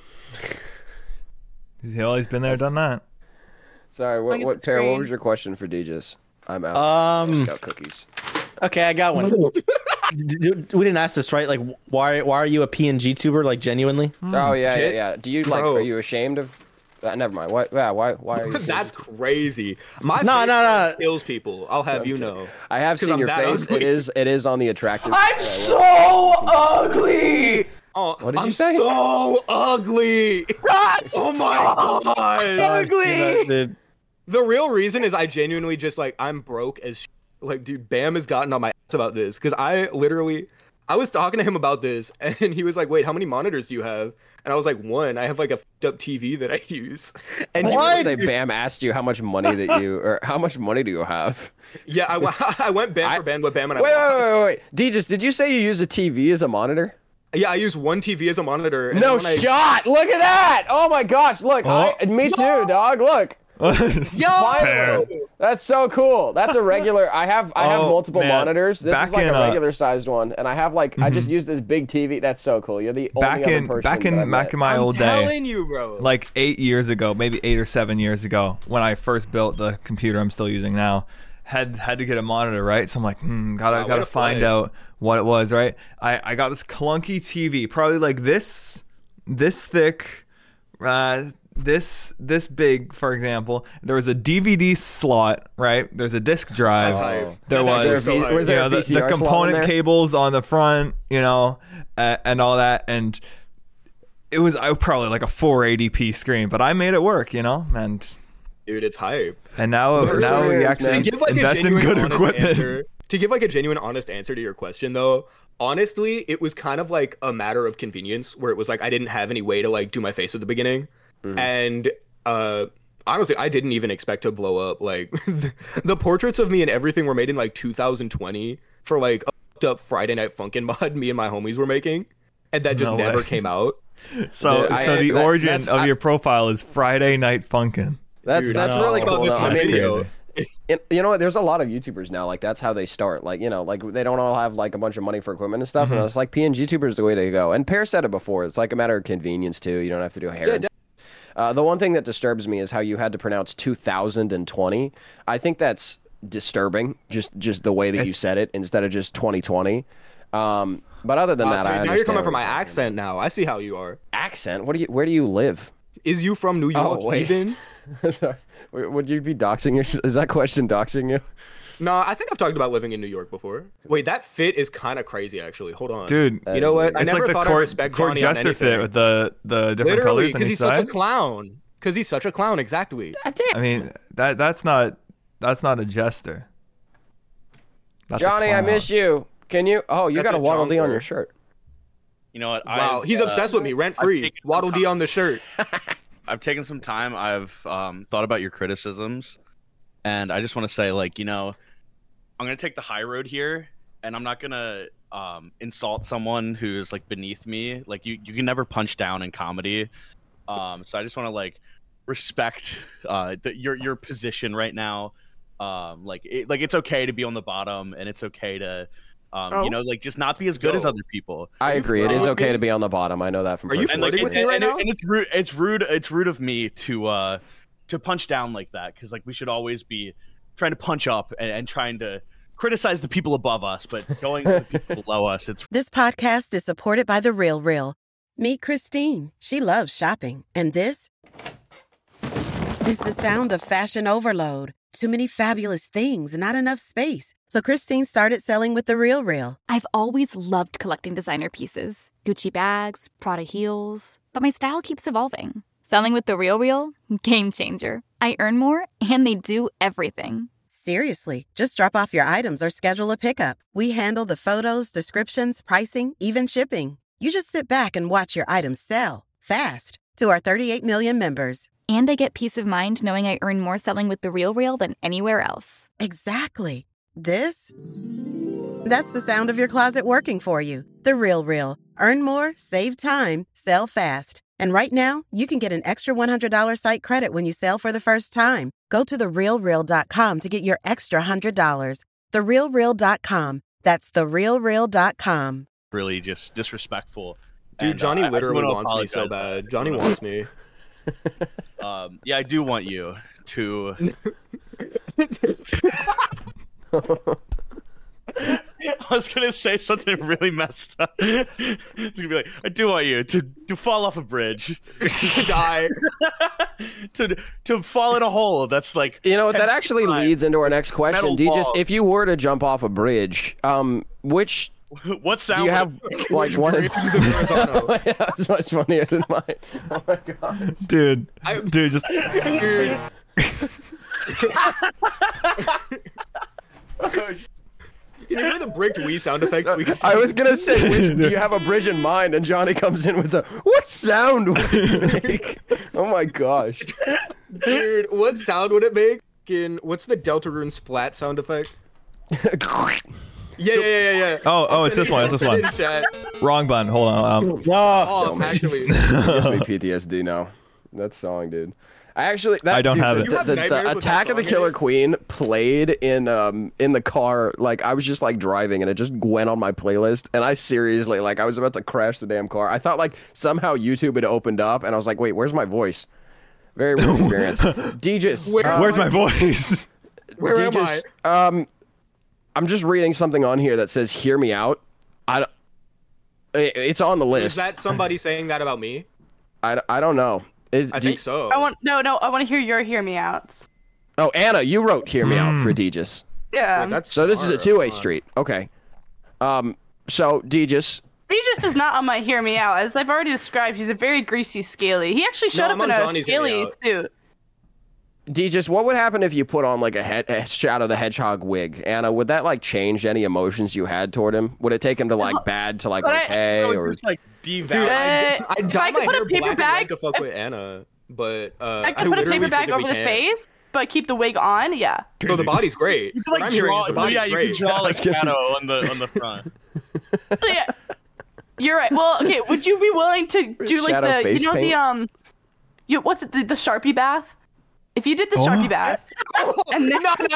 He's always been there, done that. Sorry, what Tara, what was your question for DJs? I'm out. Scout cookies. Okay, I got one. We didn't ask this, right? Like, why are you a PNG tuber? Like, genuinely? Oh yeah. Do you like? Are you ashamed of? Never mind. Why? Are you? That's crazy. My face kills people. I'll have you know. I have seen your face. Ugly. It is on the attractive. I'm so ugly. Oh, what did you say? So ugly. Oh my god. Ugly. Dude. The real reason is I genuinely just like I'm broke as shit. Like, dude, Bam has gotten on my ass about this because I was talking to him about this and he was like, wait, how many monitors do you have? And I was like, one. I have like a f***ed up TV that I use. And you say Bam asked you how much money do you have? Yeah, I went band for band with Bam and wait. DJs, did you say you use a TV as a monitor? Yeah, I use one TV as a monitor. And no shot! Look at that! Oh my gosh! Look, me too, dog. Look. Yo! That's so cool. That's a regular. I have multiple monitors. This is like a regular sized one, and I have like I just use this big TV. That's so cool. You're the only other person. Back in my old day, I'm telling you, bro. Like 8 years ago, maybe 8 or 7 years ago, when I first built the computer I'm still using now, had to get a monitor, right? So I'm like, gotta find out what it was, right? I got this clunky TV, probably like this thick. This big, for example. There was a DVD slot, right? There's a disc drive. There was the component cables on the front, and all that, and it was probably like a 480p screen, but I made it work, and dude, it's hype. And now we actually invest in good equipment. To give like a genuine, honest answer to your question, though. Honestly, it was kind of like a matter of convenience, where it was like I didn't have any way to like do my face at the beginning. And honestly, I didn't even expect to blow up. Like the portraits of me and everything were made in like 2020 for like a up Friday Night Funkin' mod me and my homies were making, and that just never came out. So the origin of your profile is Friday Night Funkin'. That's really cool. Crazy. You know what? There's a lot of YouTubers now. Like that's how they start. Like like they don't all have like a bunch of money for equipment and stuff. And it's like PNG YouTubers is the way to go. And Pear said it before. It's like a matter of convenience too. You don't have to do hair. The one thing that disturbs me is how you had to pronounce 2020. I think that's disturbing. Just the way that you said it instead of just 2020. But other than that, I understand. Now you're coming from my accent. Now I see how you are. Accent? Where do you live? Is you from New York? Even? Would you be doxing your? Is that question doxing you? No, I think I've talked about living in New York before. Wait, that fit is kind of crazy, actually. Hold on, dude. You know what? I it's never like thought I'd respect Johnny on anything. Fit with the different colors. Because he's such a clown. Because he's such a clown. Exactly. I mean, that's not a jester. That's Johnny, I miss you. Can you? Oh, you got a Waddle Dee on your shirt. You know what? Wow, he's obsessed with me. Rent free. Waddle Dee on the shirt. I've taken some time. I've thought about your criticisms, and I just want to say, like, I'm gonna take the high road here, and I'm not gonna insult someone who's like beneath me. Like, you can never punch down in comedy. So I just want to like respect your position right now. It's okay to be on the bottom, and it's okay to just not be as good as other people. I agree. It is okay to be on the bottom. I know that from. Are you flirting with me right now? And it's rude. It's rude of me to punch down like that, because like we should always be trying to punch up and trying to criticize the people above us, but going to the people below us. This podcast is supported by The Real Real. Meet Christine. She loves shopping. And this is the sound of fashion overload. Too many fabulous things, not enough space. So Christine started selling with The RealReal. I've always loved collecting designer pieces. Gucci bags, Prada heels. But my style keeps evolving. Selling with The RealReal? Game changer. I earn more, and they do everything. Seriously, just drop off your items or schedule a pickup. We handle the photos, descriptions, pricing, even shipping. You just sit back and watch your items sell fast to our 38 million members. And I get peace of mind knowing I earn more selling with The RealReal than anywhere else. Exactly. That's the sound of your closet working for you. The RealReal. Earn more, save time, sell fast. And right now, you can get an extra $100 site credit when you sell for the first time. Go to therealreal.com to get your extra $100. Therealreal.com. That's therealreal.com. Really just disrespectful. Dude, and, Johnny literally wants me so bad. Johnny wants me. Yeah, I do want you to. I was gonna say something really messed up. It's gonna be like, I do want you to fall off a bridge, to die, to fall in a hole. That's like, you know, that actually leads into our next question. Deejus, if you were to jump off a bridge, what sound do you have? Like one? Yeah, it's much funnier than mine. Oh my god, dude, just. You know the bricked Wii sound effects we can I was gonna say, do you have a bridge in mind? And Johnny comes in with the, what sound would it make? Oh my gosh. Dude, what sound would it make? What's the Deltarune splat sound effect? Yeah. Oh, it's this one. It's this one. Wrong button. Hold on. Oh, actually. It gives me PTSD now. That song, dude. I don't have it. The Attack of the Killer Queen played in the car. Like, I was just like driving and it just went on my playlist, and I seriously, like, I was about to crash the damn car. I thought like somehow YouTube had opened up and I was like, wait, where's my voice? Very weird experience. Deejus, where's my voice? Where Deejus, am I? I'm just reading something on here that says "Hear me out." It's on the list. Is that somebody saying that about me? I don't know. I think so. I want to hear your hear me outs. Oh, Anna, you wrote "Hear Me Out" for Deejus. Yeah. So this is a two-way street. Okay. So Deejus is not on my hear me out. As I've already described, he's a very greasy scaly. He actually showed up in a scaly suit. Deejus, what would happen if you put on like a Shadow the Hedgehog wig? Anna, would that like change any emotions you had toward him? Would it take him to like bad to like okay or just like devalue? I dye my hair black and red to fuck with Anna, but I could put a paper bag over the face, but keep the wig on. Yeah. So the body's great. You can like draw. You can draw like Shadow on the front. So, yeah, you're right. Well, okay. Would you be willing to do like Shadow face paint? what's it, the Sharpie bath? If you did the Sharpie bath, and then... No.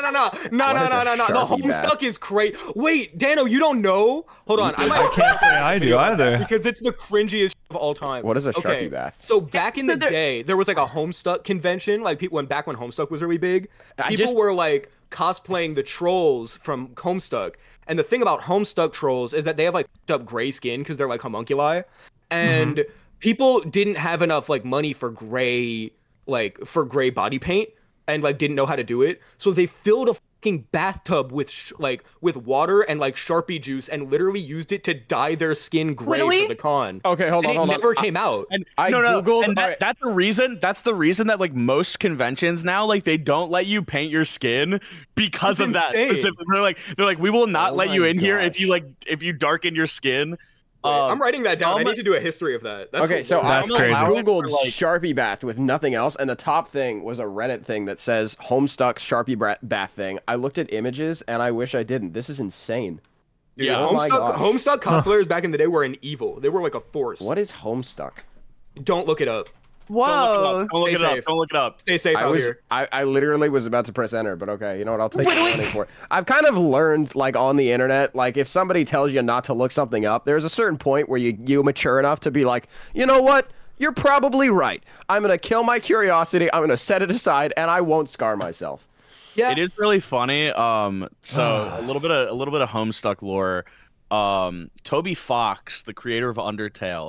The Homestuck is great. Wait, Dano, you don't know? Hold on. I can't say I do either. Because it's the cringiest of all time. What is a Sharpie bath? So back in the day, there was like a Homestuck convention. Like back when Homestuck was really big, people were like cosplaying the trolls from Homestuck. And the thing about Homestuck trolls is that they have like up gray skin because they're like homunculi, and people didn't have enough like money for gray body paint, and like didn't know how to do it, so they filled a fucking bathtub with with water and like Sharpie juice and literally used it to dye their skin gray for the con. Okay, hold on. It never came out. And Googled. And that's the reason. That's the reason that like most conventions now, like they don't let you paint your skin because of that. They're like, we will not let you in here if you darken your skin. Wait, I'm writing that down. I need to do a history of that. That's okay, cool. so that's crazy. I googled Sharpie bath with nothing else, and the top thing was a Reddit thing that says Homestuck Sharpie bath thing. I looked at images, and I wish I didn't. This is insane. Dude, yeah, Homestuck cosplayers back in the day were an evil. They were like a force. What is Homestuck? Don't look it up. Whoa! Don't look it up. Stay safe out here. I literally was about to press enter, but okay, you know what? I'll take the for it. I've kind of learned, like on the internet, like if somebody tells you not to look something up, there's a certain point where you mature enough to be like, you know what? You're probably right. I'm gonna kill my curiosity. I'm gonna set it aside, and I won't scar myself. Yeah, it is really funny. So a little bit of Homestuck lore. Toby Fox, the creator of Undertale,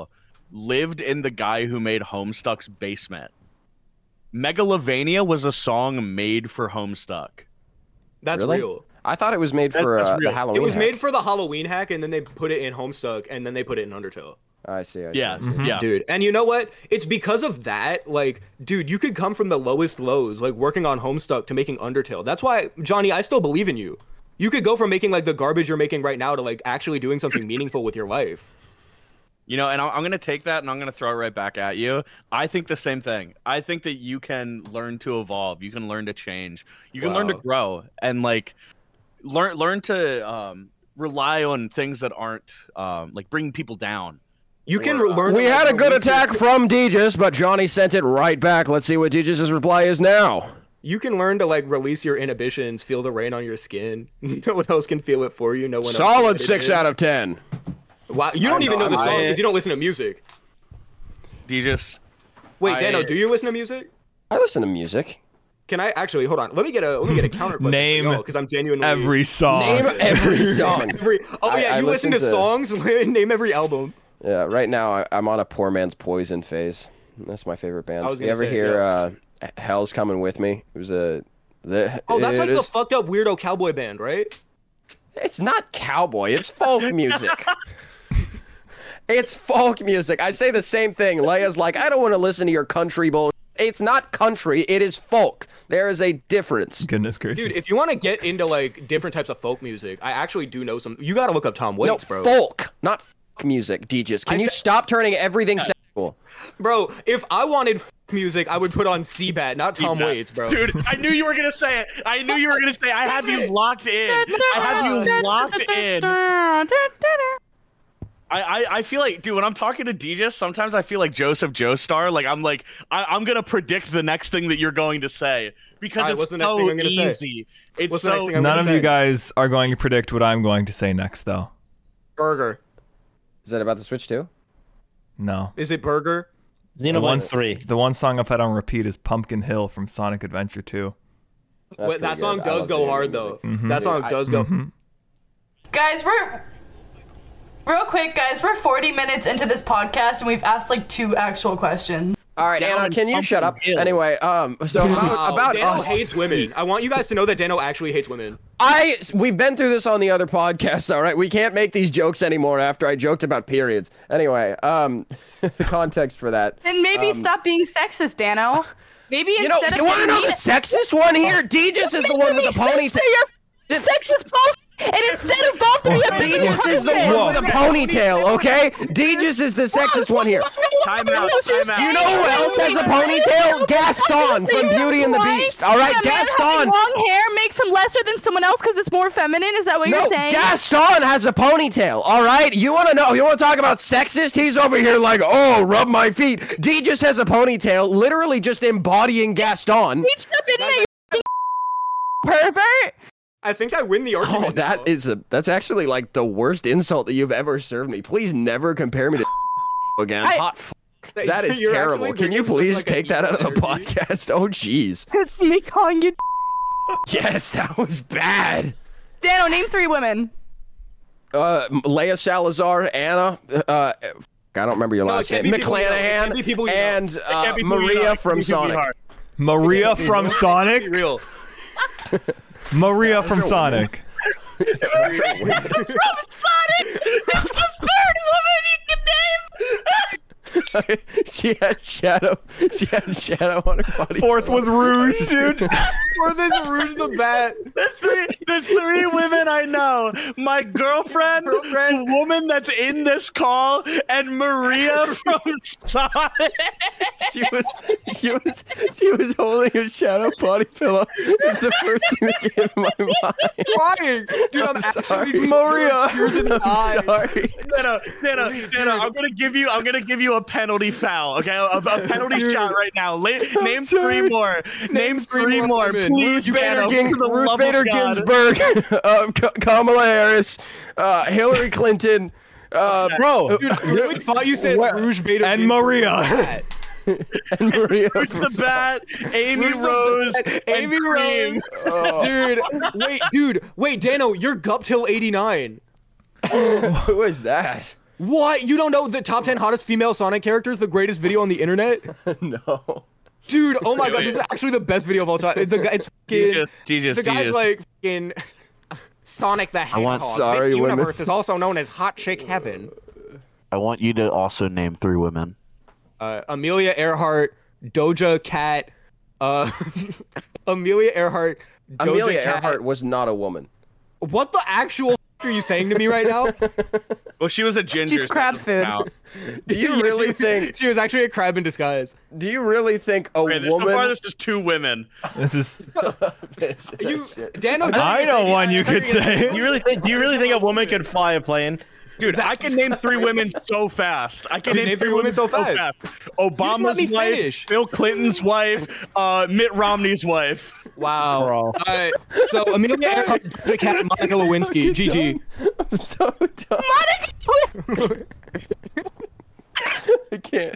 lived in the guy who made Homestuck's basement. Megalovania was a song made for Homestuck. That's real. I thought it was made for the Halloween. It was hack. made for the Halloween hack, and then they put it in Homestuck, and then they put it in Undertale. I see. Yeah, dude. And you know what? It's because of that. Like, dude, you could come from the lowest lows, like working on Homestuck to making Undertale. That's why, Johnny, I still believe in you. You could go from making like the garbage you're making right now to like actually doing something meaningful with your life. You know, and I'm going to take that and I'm going to throw it right back at you. I think the same thing. I think that you can learn to evolve. You can learn to change. You can learn to grow and like learn to rely on things that aren't like bringing people down. You can learn. We had a good attack from Deegis, but Johnny sent it right back. Let's see what Deegis' reply is now. You can learn to like release your inhibitions, feel the rain on your skin. No one else can feel it for you. No one. Solid 6 out of 10. Wow, you don't even know the song because you don't listen to music. Deegis. Wait, Dano, do you listen to music? I listen to music. Can I actually hold on? Let me get a counter question. Name because I'm genuinely every song. Name every song. You listen to songs. Name every album. Yeah, right now I'm on a poor man's Poison phase. That's my favorite band. You ever hear Hell's Coming With Me? It was that's like the fucked up weirdo cowboy band, right? It's not cowboy. It's folk music. It's folk music. I say the same thing. Leia's like, I don't want to listen to your country bullshit. It's not country. It is folk. There is a difference. Goodness gracious. Dude, if you want to get into like different types of folk music, I actually do know some. You got to look up Tom Waits, bro. Folk, not folk music, Deegis. Can you stop turning everything sexual? Bro, if I wanted music, I would put on Seabat, not Tom Waits, bro. Dude, I knew you were going to say it. I have you locked in. I feel like, dude, when I'm talking to Deegis, sometimes I feel like Joseph Joestar. Like, I'm going to predict the next thing that you're going to say. Because it's so easy. It's so... None of you guys are going to predict what I'm going to say next, though. Burger. Is that about the Switch too? No. Is it Burger? Xenoblade 3. The one song I've had on repeat is Pumpkin Hill from Sonic Adventure 2. That song does go hard, though. Mm-hmm. That song does go... Mm-hmm. Guys, Real quick, guys, we're 40 minutes into this podcast, and we've asked, like, 2 actual questions. All right, Anna, can you shut up? Anyway, so about Dano us. hates women. I want you guys to know that Dano actually hates women. We've been through this on the other podcast, all right? We can't make these jokes anymore after I joked about periods. Anyway, the context for that. Then maybe stop being sexist, Dano. Maybe instead of... You want to know the sexist one here? Deegis is the one with the ponytail. Sexist post. And instead of both of you, Deegis is the one with a ponytail, okay? Deegis is the sexist one here. Time out. Do you know who else has a ponytail? Gaston from Beauty and the Beast. All right, Gaston. Long hair makes him lesser than someone else because it's more feminine. Is that what you're saying? Gaston has a ponytail. All right, you want to know? You want to talk about sexist? He's over here like, oh, rub my feet. Deegis has a ponytail, literally just embodying Gaston. Pervert. I think I win the argument. Oh, that's actually like the worst insult that you've ever served me. Please never compare me to again. Hot that is terrible. Can you please take that out of the podcast? Oh, jeez. It's me calling you. Yes, that was bad. Dano, name 3 women. Leia Salazar, Anna. I don't remember your last name. McClanahan and Maria from Sonic. Maria from Sonic. Real. Maria from Sonic. From Sonic! It's the 3rd woman you can name! She had Shadow on her body. 4th was Rouge, dude. 4th is Rouge the Bat. The three women I know: my girlfriend, the woman that's in this call, and Maria from Sonic. She was holding a shadow body pillow. It's the first thing that came to my mind. Crying, dude. I'm actually Maria. I'm sorry. Dano, I'm gonna give you a penalty foul. Okay, a penalty shot right now. Name 3 more. Name 3 more, please. Ruth Bader Ginsburg, Kamala Harris, Hillary Clinton. Bro, dude, I really thought you said Rouge Bader and Maria. And Maria Rouge the Bat, Amy Rose, Amy Rose. Dude, wait, Dano, you're Guptill 89. Who is that? What? You don't know the top 10 hottest female Sonic characters? The greatest video on the internet? No. Dude, oh my god, this is actually the best video of all time. The guy, it's fucking, the guy's like fucking Sonic the Hedgehog. Sorry, this universe women. is also known as Hot Chick Heaven. I want you to also name 3 women. Amelia Earhart, Doja Cat, Amelia Earhart, Doja Amelia Cat. Earhart was not a woman. What the actual are you saying to me right now? Well, she was a ginger. She's crab food. Do you really think she was actually a crab in disguise? Do you really think a woman? So far, this is 2 women. This is. Dan, I know one you could say. Do you really think a woman could fly a plane? Dude, I can name 3 women so fast. I can name 3 women so fast. Obama's wife, Bill Clinton's wife, Mitt Romney's wife. Wow. All right. So Amelia Earhart, Doja Cat, Monica Lewinsky. GG. I'm so dumb. Monica. I can't.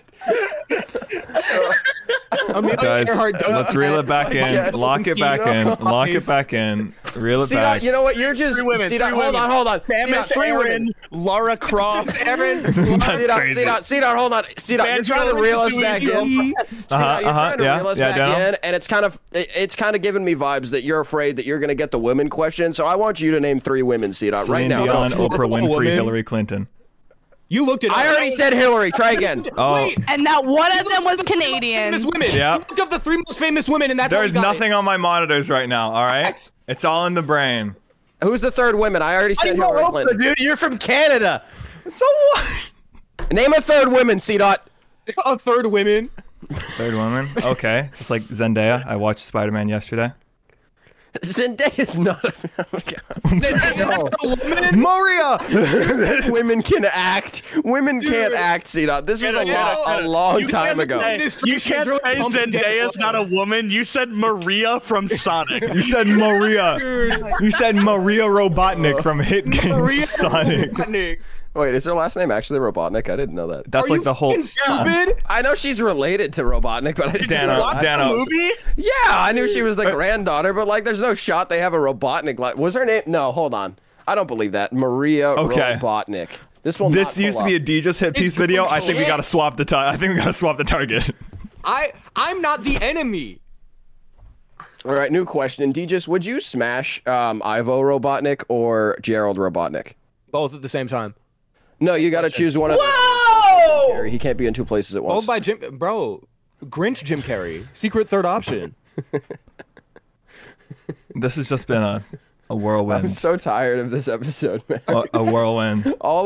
Guys, let's reel it back in. Lock it back in. Lock it back in. Reel it back. You know what? You're just 3 women. Hold on. Samus Aran, Lara Croft. Aaron. C-Dot, hold on. C-Dot, you're trying to reel us back in. C-Dot, you're trying to reel us back in, and it's kind of giving me vibes that you're afraid that you're going to get the women question. So I want you to name 3 women, C-Dot, right now. Dion, Oprah Winfrey, Hillary Clinton. You looked at. I already said Hillary. Try again. Wait, and now one of them was Canadian. Famous women. Yeah. You looked up the 3 most famous women, and that's There's nothing on my monitors right now. All right. It's all in the brain. Who's the 3rd woman? I already said Hillary Clinton. Dude, you're from Canada. So what? Name a 3rd woman, C-Dot. A 3rd women. 3rd woman. Okay. Just like Zendaya. I watched Spider-Man yesterday. Zendaya's not a woman. Maria. Women can act. Women can't act. C-Dot. This was a long time ago. You can't say Zendaya's not a woman. You said Maria from Sonic. You said Maria. You said Maria Robotnik from hit game Sonic. Robotnik. Wait, is her last name actually Robotnik? I didn't know that. That's like the whole. Stupid. I know she's related to Robotnik, but I didn't know. Dano. Movie? Yeah, I knew she was the granddaughter, but like, there's no shot they have a Robotnik. Like, was her name? No, hold on. I don't believe that. Maria Robotnik. This used to be a DJ hit piece video. I think we gotta swap the target. I'm not the enemy. All right, new question. DJs, would you smash Ivo Robotnik or Gerald Robotnik? Both at the same time. No, you got to choose one of them. Whoa! He can't be in 2 places at once. Both by Jim Grinch Jim Carrey. Secret 3rd option. This has just been a whirlwind. I'm so tired of this episode, man. A whirlwind.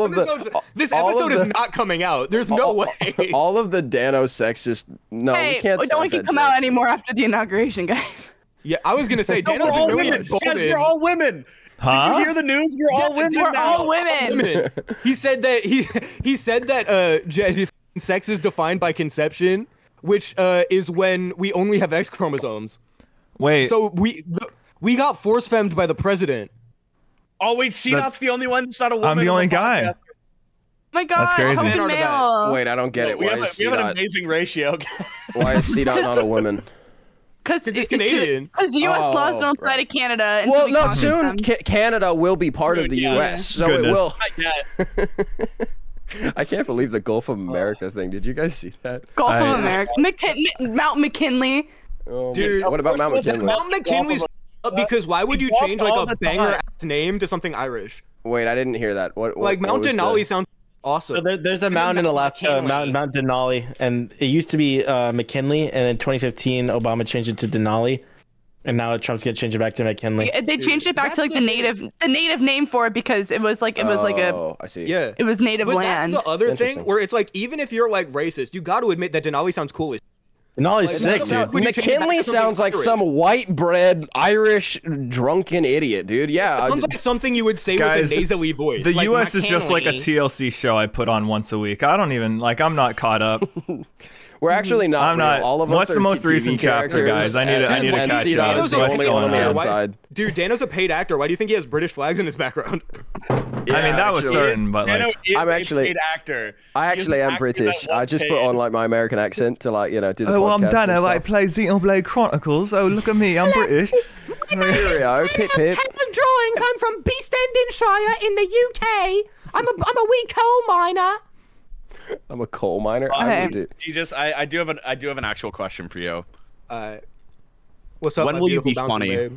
This episode is not coming out. There's no way. All of the Dano sexist. No, hey, we can't. Don't can come out anymore after the inauguration, guys. Yeah, I was gonna say Dano. We're all women. Guys, we're all women. Huh? Did you hear the news? We're all women We're now. all women. He said that he said that sex is defined by conception, which is when we only have X chromosomes. Wait. So we got force femmed by the president. Oh wait, C-Dot's the only one that's not a woman. I'm the only guy. Oh my God, That's crazy. token male. Wait, I don't get it. We have an amazing ratio. Why is C-Dot not a woman? Because it's Canadian. Because U.S. laws don't apply to Canada. Well, no, soon Canada will be part of the U.S., so Goodness. it will. I can't believe the Gulf of America thing. Did you guys see that? Gulf of America. Mount McKinley. Oh, dude, what about Mount McKinley? Mount McKinley's because why would you change like a banger-ass name to something Irish? Wait, I didn't hear that. What Mount Denali sounds awesome. So there's a mountain in Alaska, Mount Denali, and it used to be McKinley, and in 2015 Obama changed it to Denali, and now Trump's gonna change it back to McKinley. They changed it back to like the native name for it because it was like I see. Yeah, it was native land. That's the other thing where it's like even if you're like racist, you got to admit that Denali sounds cool as. Denali's sick, dude. McKinley sounds like some white-bread Irish drunken idiot, dude. Yeah, sounds like something you would say with a nasally voice. The like U.S. is McKinley. just like a TLC show I put on once a week. I don't even I'm not caught up. We're actually not. I'm not. All of us what's are the most TV recent chapter, guys? I need to catch up. What's going on the outside? Dude, Dano's a paid actor. Why do you think he has British flags in his background? I mean, that was certain, but like, I'm actually a paid actor. I actually am British. I just put on like my American accent to like do the podcast. Oh, I'm Dano. I play Xenoblade Chronicles. Oh, look at me. I'm British. Cheerio, pip pip. Drawings. I'm from Beast Endinshire in the UK. I'm a wee coal miner. I'm a coal miner. Okay. I do have an actual question for you. What's up? When will you be funny?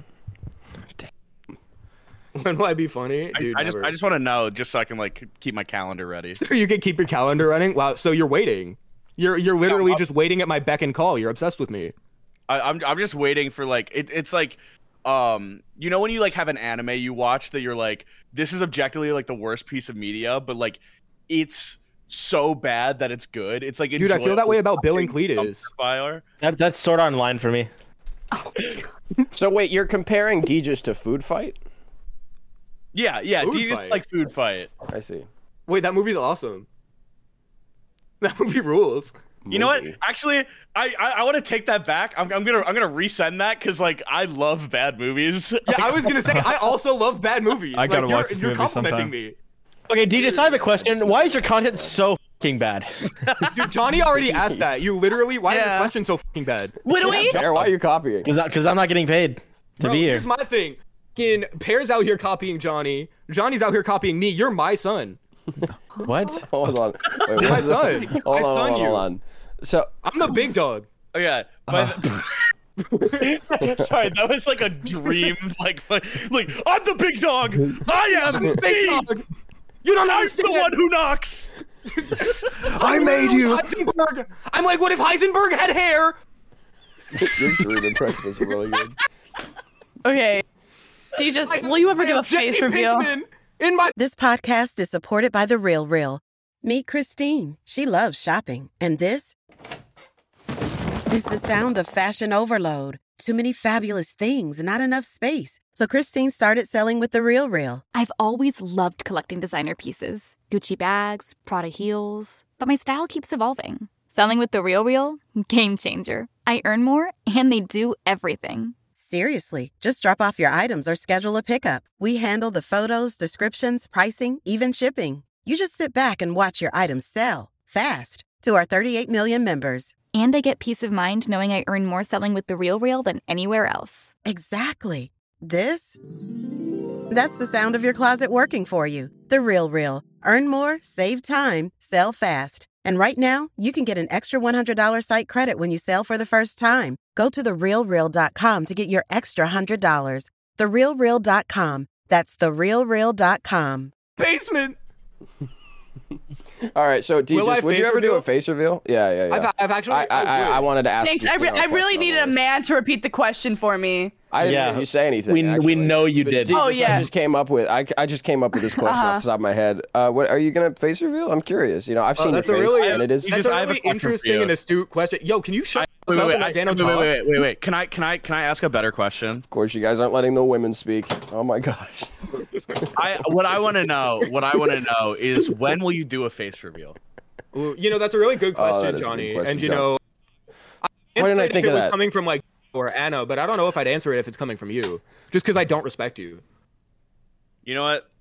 When will I be funny? Dude, I just want to know, just so I can like keep my calendar ready. So you can keep your calendar running. Wow. So you're waiting. You're literally just waiting at my beck and call. You're obsessed with me. I'm just waiting for like it's like you know when you like have an anime you watch that you're like, this is objectively like the worst piece of media, but like it's so bad that it's good. It's like, dude, I feel that way about Bill and Cletus. That's Sword Art Online for me. So wait, you're comparing Deegis to Food Fight? Yeah, Deegis like Food Fight. I see. Wait, that movie's awesome. That movie rules. You know what? Actually, I want to take that back. I'm gonna resend that because like I love bad movies. Yeah, I was gonna say I also love bad movies. I gotta watch this you're movie complimenting sometime. me. Okay, Deegis, I have a question. Why is your content so fucking bad? Dude, Johnny already asked that. You literally, why is your question so fucking bad? What do we? Pear, why are you copying? Because I'm not getting paid to be here. Here's my thing. Pear's out here copying Johnny. Johnny's out here copying me. You're my son. What? Hold on. Wait, You're my son. Hold you. on. So I'm the big dog. Oh yeah. Sorry, that was like a dream. Like I'm the big dog. I am the big dog. You don't I'm understand. the one who knocks. I made you. Heisenberg. I'm like, what if Heisenberg had hair? your dream impression is really good. Okay. Will you ever do a face reveal? This podcast is supported by The Real Real. Meet Christine. She loves shopping. And this is the sound of fashion overload. Too many fabulous things, not enough space. So Christine started selling with The Real Real. I've always loved collecting designer pieces. Gucci bags, Prada heels. But my style keeps evolving. Selling with The Real Real? Game changer. I earn more, and they do everything. Seriously, just drop off your items or schedule a pickup. We handle the photos, descriptions, pricing, even shipping. You just sit back and watch your items sell fast to our 38 million members. And I get peace of mind knowing I earn more selling with The Real Real than anywhere else. Exactly. That's the sound of your closet working for you. The Real Real. Earn more, save time, sell fast. And right now, you can get an extra $100 site credit when you sell for the first time. Go to therealreal.com to get your extra $100. Therealreal.com. That's therealreal.com. Basement. All right, so Deegis, would you ever do a face reveal? Yeah. I've actually. I wanted to ask. Thanks. I really needed a man to repeat the question for me. I didn't hear you say anything. We know you did. Deegis, yeah. I just came up with this question off the top of my head. What are you gonna face reveal? I'm curious. You know, I've seen your face, and it is. That's a really interesting and astute question. Yo, can you shut up? Wait. Can I ask a better question? Of course, you guys aren't letting the women speak. Oh my gosh. What I want to know is when will you do a face reveal? You know, that's a really good question, Johnny. And you know, why didn't I think of that? It was coming from like or Anna, but I don't know if I'd answer it if it's coming from you, just because I don't respect you. You know what?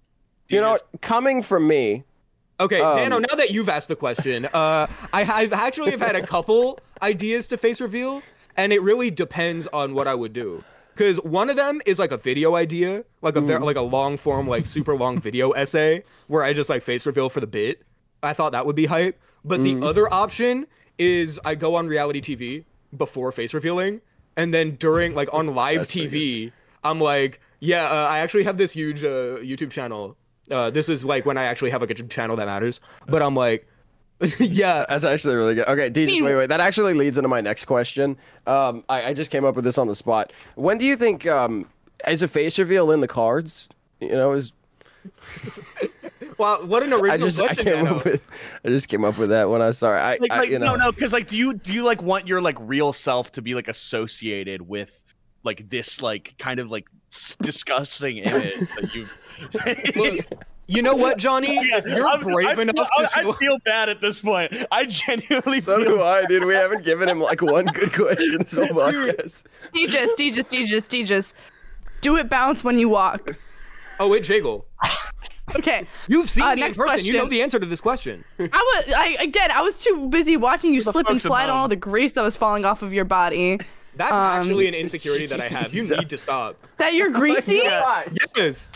Coming from me. Okay, Dano, now that you've asked the question, I've actually had a couple ideas to face reveal, and it really depends on what I would do. Because one of them is like a video idea, like like a long form, like super long video essay where I just like face reveal for the bit. I thought that would be hype. But the other option is I go on reality TV before face revealing, and then during like on live TV, I'm like, I actually have this huge YouTube channel. This is like when I actually have like a channel that matters. But I'm like, yeah, that's actually really good. Okay, Deegis, wait. That actually leads into my next question. I just came up with this on the spot. When do you think is a face reveal in the cards? You know, is Wow, what an original question! I just came up with that when I saw it. No, because like, do you like want your like real self to be like associated with like this like kind of like disgusting image that you've? Look, you know what, Johnny? You're brave enough to show... I feel bad at this point. I genuinely so feel... do I, dude. We haven't given him like one good question this whole podcast. Deegis. Do it bounce when you walk. Oh, wait, Jaggle. Okay. You've seen me in person. Question. You know the answer to this question. I was too busy watching you slip and slide on all the grease that was falling off of your body. That's actually an insecurity that I have. You need to stop. That you're greasy? Yes.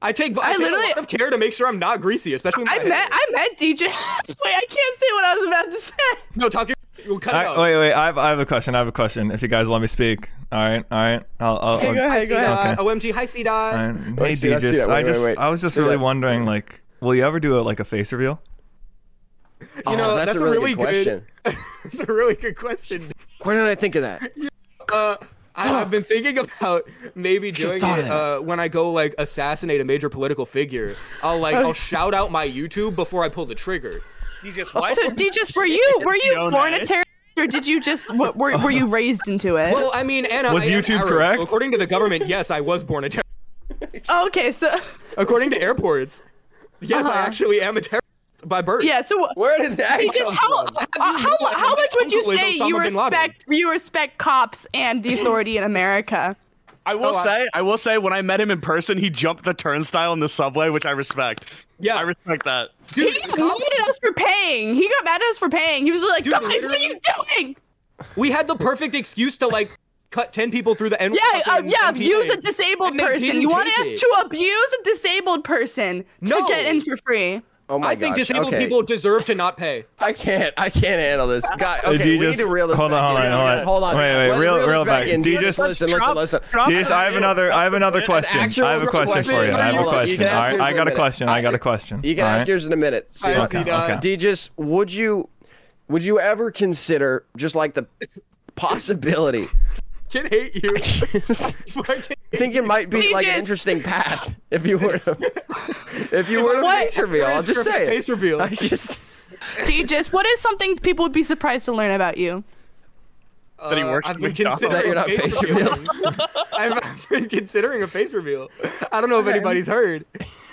I take a lot of care to make sure I'm not greasy, especially when I met DJ. Wait, I can't say what I was about to say. No, we'll cut it out. Wait. I have a question. If you guys let me speak. All right. I'll go ahead. Okay. OMG, hi, C-Dot. Hey, DJ. I was just really wondering, like, will you ever do a face reveal? You know, that's a really good question. That's a really good question. Why didn't I think of that? I've been thinking about maybe doing it when I go like assassinate a major political figure. I'll shout out my YouTube before I pull the trigger. DJs, were you born a terrorist, or did you just were you raised into it? Well, I mean, Anna, was YouTube correct? So according to the government, yes, I was born a terrorist. Okay, so according to airports, yes, I actually am a terrorist by birth. Yeah, so where did that come from? How much would you say you respect cops and the authority in America? I will say when I met him in person, he jumped the turnstile in the subway, which I respect. Yeah, I respect that. Dude, he got mad at us for paying. He was like, guys, what are you doing? We had the perfect excuse to like cut 10 people through the end. Yeah, abuse a disabled person. You want us to abuse a disabled person to get in for free? Oh my I think disabled people deserve to not pay. I can't handle this. God, okay, we need to reel this back. Hold on. Wait, reel back. Listen. I have another question. I have a question for you. I got a question. You can ask yours in a minute. Okay. DJs, would you ever consider just like the possibility? Can hate you. I think it might be like an interesting path if you were to face reveal. I'll just say face reveal. DJs, what is something people would be surprised to learn about you? That he works at McDonald's. That you're not face revealed. I've been considering a face reveal. I don't know if anybody's heard.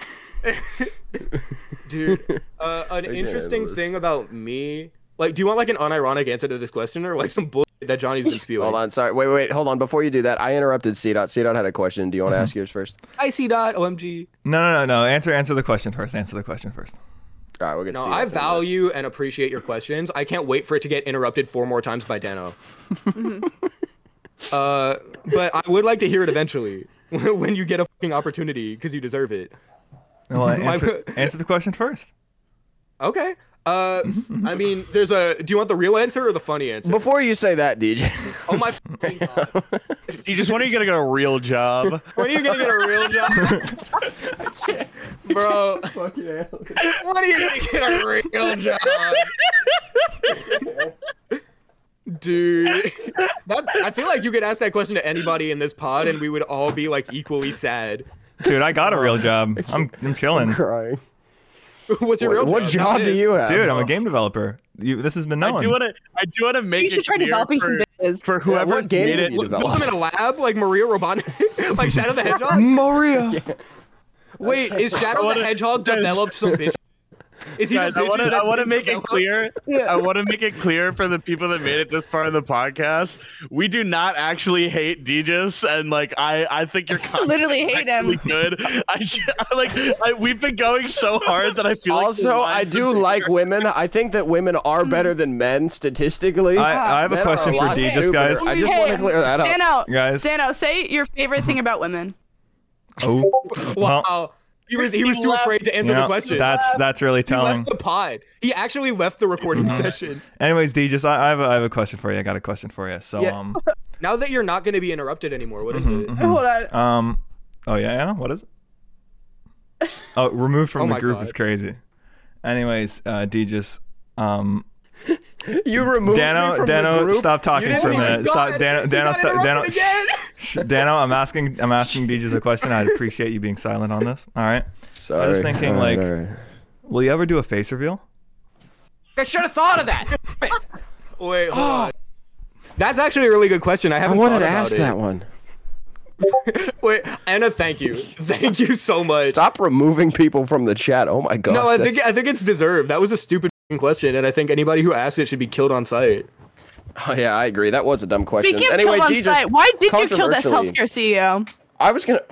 Dude, an interesting thing about me. Like, do you want like an unironic answer to this question, or like some bullshit that Johnny's been spewing? Hold on, sorry. Wait, hold on. Before you do that, I interrupted C-Dot. C-Dot had a question. Do you want to ask yours first? Hi, C-Dot. OMG. No. Answer the question first. All right, we'll get to I value and appreciate your questions. I can't wait for it to get interrupted 4 more times by Dano. But I would like to hear it eventually when you get a fucking opportunity, because you deserve it. Well, answer the question first. Okay. I mean, do you want the real answer or the funny answer? Before you say that, DJ. Oh my fucking God. DJ, when are you gonna get a real job? When are you gonna get a real job? Bro. Fucking hell. When are you gonna get a real job? Dude. I feel like you could ask that question to anybody in this pod and we would all be like equally sad. Dude, I got a real job. I'm chilling. I'm crying. What's your real job? What job do you have? Dude, I'm a game developer. This has been known. I do want to make you should try developing some business for whoever made it. Put them in a lab like Maria Robotnik, like Shadow the Hedgehog. Maria. Yeah. Wait, is Shadow the Hedgehog developed some bitch? Is he? Guys, I want to make it clear. I want to make it clear for the people that made it this far in the podcast. We do not actually hate DJs, and like I think you're literally hate him. Good. We've been going so hard that I feel. Also, I do like women. I think that women are better than men statistically. I have a question for DJs, guys. I just want to clear that up. Dano, say your favorite thing about women. Oh, wow. He was too afraid to answer the question. That's really telling. He left the pod. He actually left the recording session. Anyways, DJs, I have a question for you. I got a question for you. So now that you're not going to be interrupted anymore, what is it? Hold on. Oh yeah, Anna, what is it? Oh, removed from the group is crazy. Anyways, DJs, you removed me from the group? Stop talking for a minute. Stop, Dano. Dano, I'm asking DJs a question. I'd appreciate you being silent on this. All right. Sorry. I was thinking, will you ever do a face reveal? I should have thought of that. Wait, hold on. That's actually a really good question. I wanted to ask that one. Wait, Anna, thank you so much. Stop removing people from the chat. Oh my god. No, I think it's deserved. That was a stupid question, and I think anybody who asked it should be killed on sight. Oh yeah, I agree. That was a dumb question. Anyway, killed on sight. Why did you kill this healthcare CEO? I was gonna.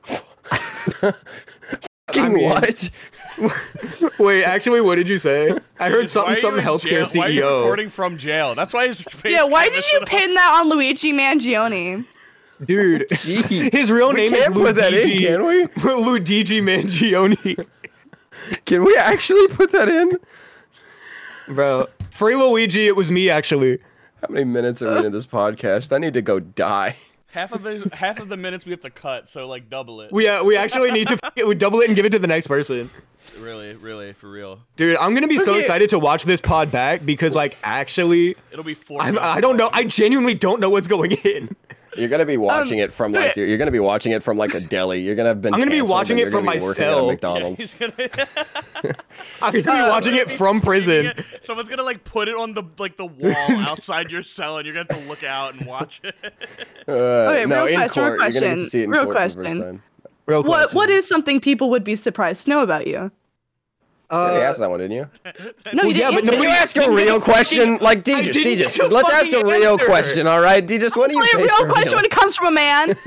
What? Wait, actually, what did you say? I heard some healthcare CEO. Why are you reporting from jail? That's why his face. Yeah, why did you pin that on Luigi Mangione? Dude, his real name is Luigi. Can we? Luigi Mangione. Can we actually put that in? Bro, Free Luigi, it was me actually. How many minutes are we in this podcast? I need to go die. Half of the minutes we have to cut, so like double it. We actually need to double it and give it to the next person. Really, for real. Dude, I'm gonna be so excited to watch this pod back because like actually, it'll be 4. I don't know. I genuinely don't know what's going in. You're gonna be watching it from like you're gonna be watching it from like a deli. You're gonna have been. I'm gonna be watching it from my cell. McDonald's. I'm gonna be watching it from prison. Someone's gonna like put it on the wall outside your cell, and you're gonna have to look out and watch it. Okay, no, real in question. court. You're gonna get to see it in Real court question. for the first time. Real question. What is something people would be surprised to know about you? You already asked that one, didn't you? No, you didn't. Can you ask a real question? Like, Deejus, let's ask a real question, all right? Deejus, what do you think? It's a real question when it comes from a man.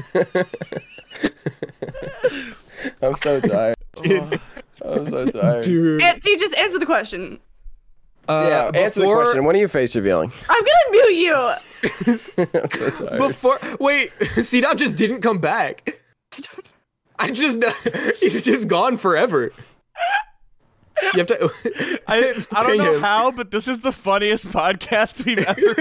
I'm so tired. I'm so tired. Dude. Deejus, answer the question. Yeah, answer the question. When are you face revealing? I'm gonna mute you. I'm so tired. Wait, C-Dot just didn't come back. He's just gone forever. You have to. I don't know how, but this is the funniest podcast we've ever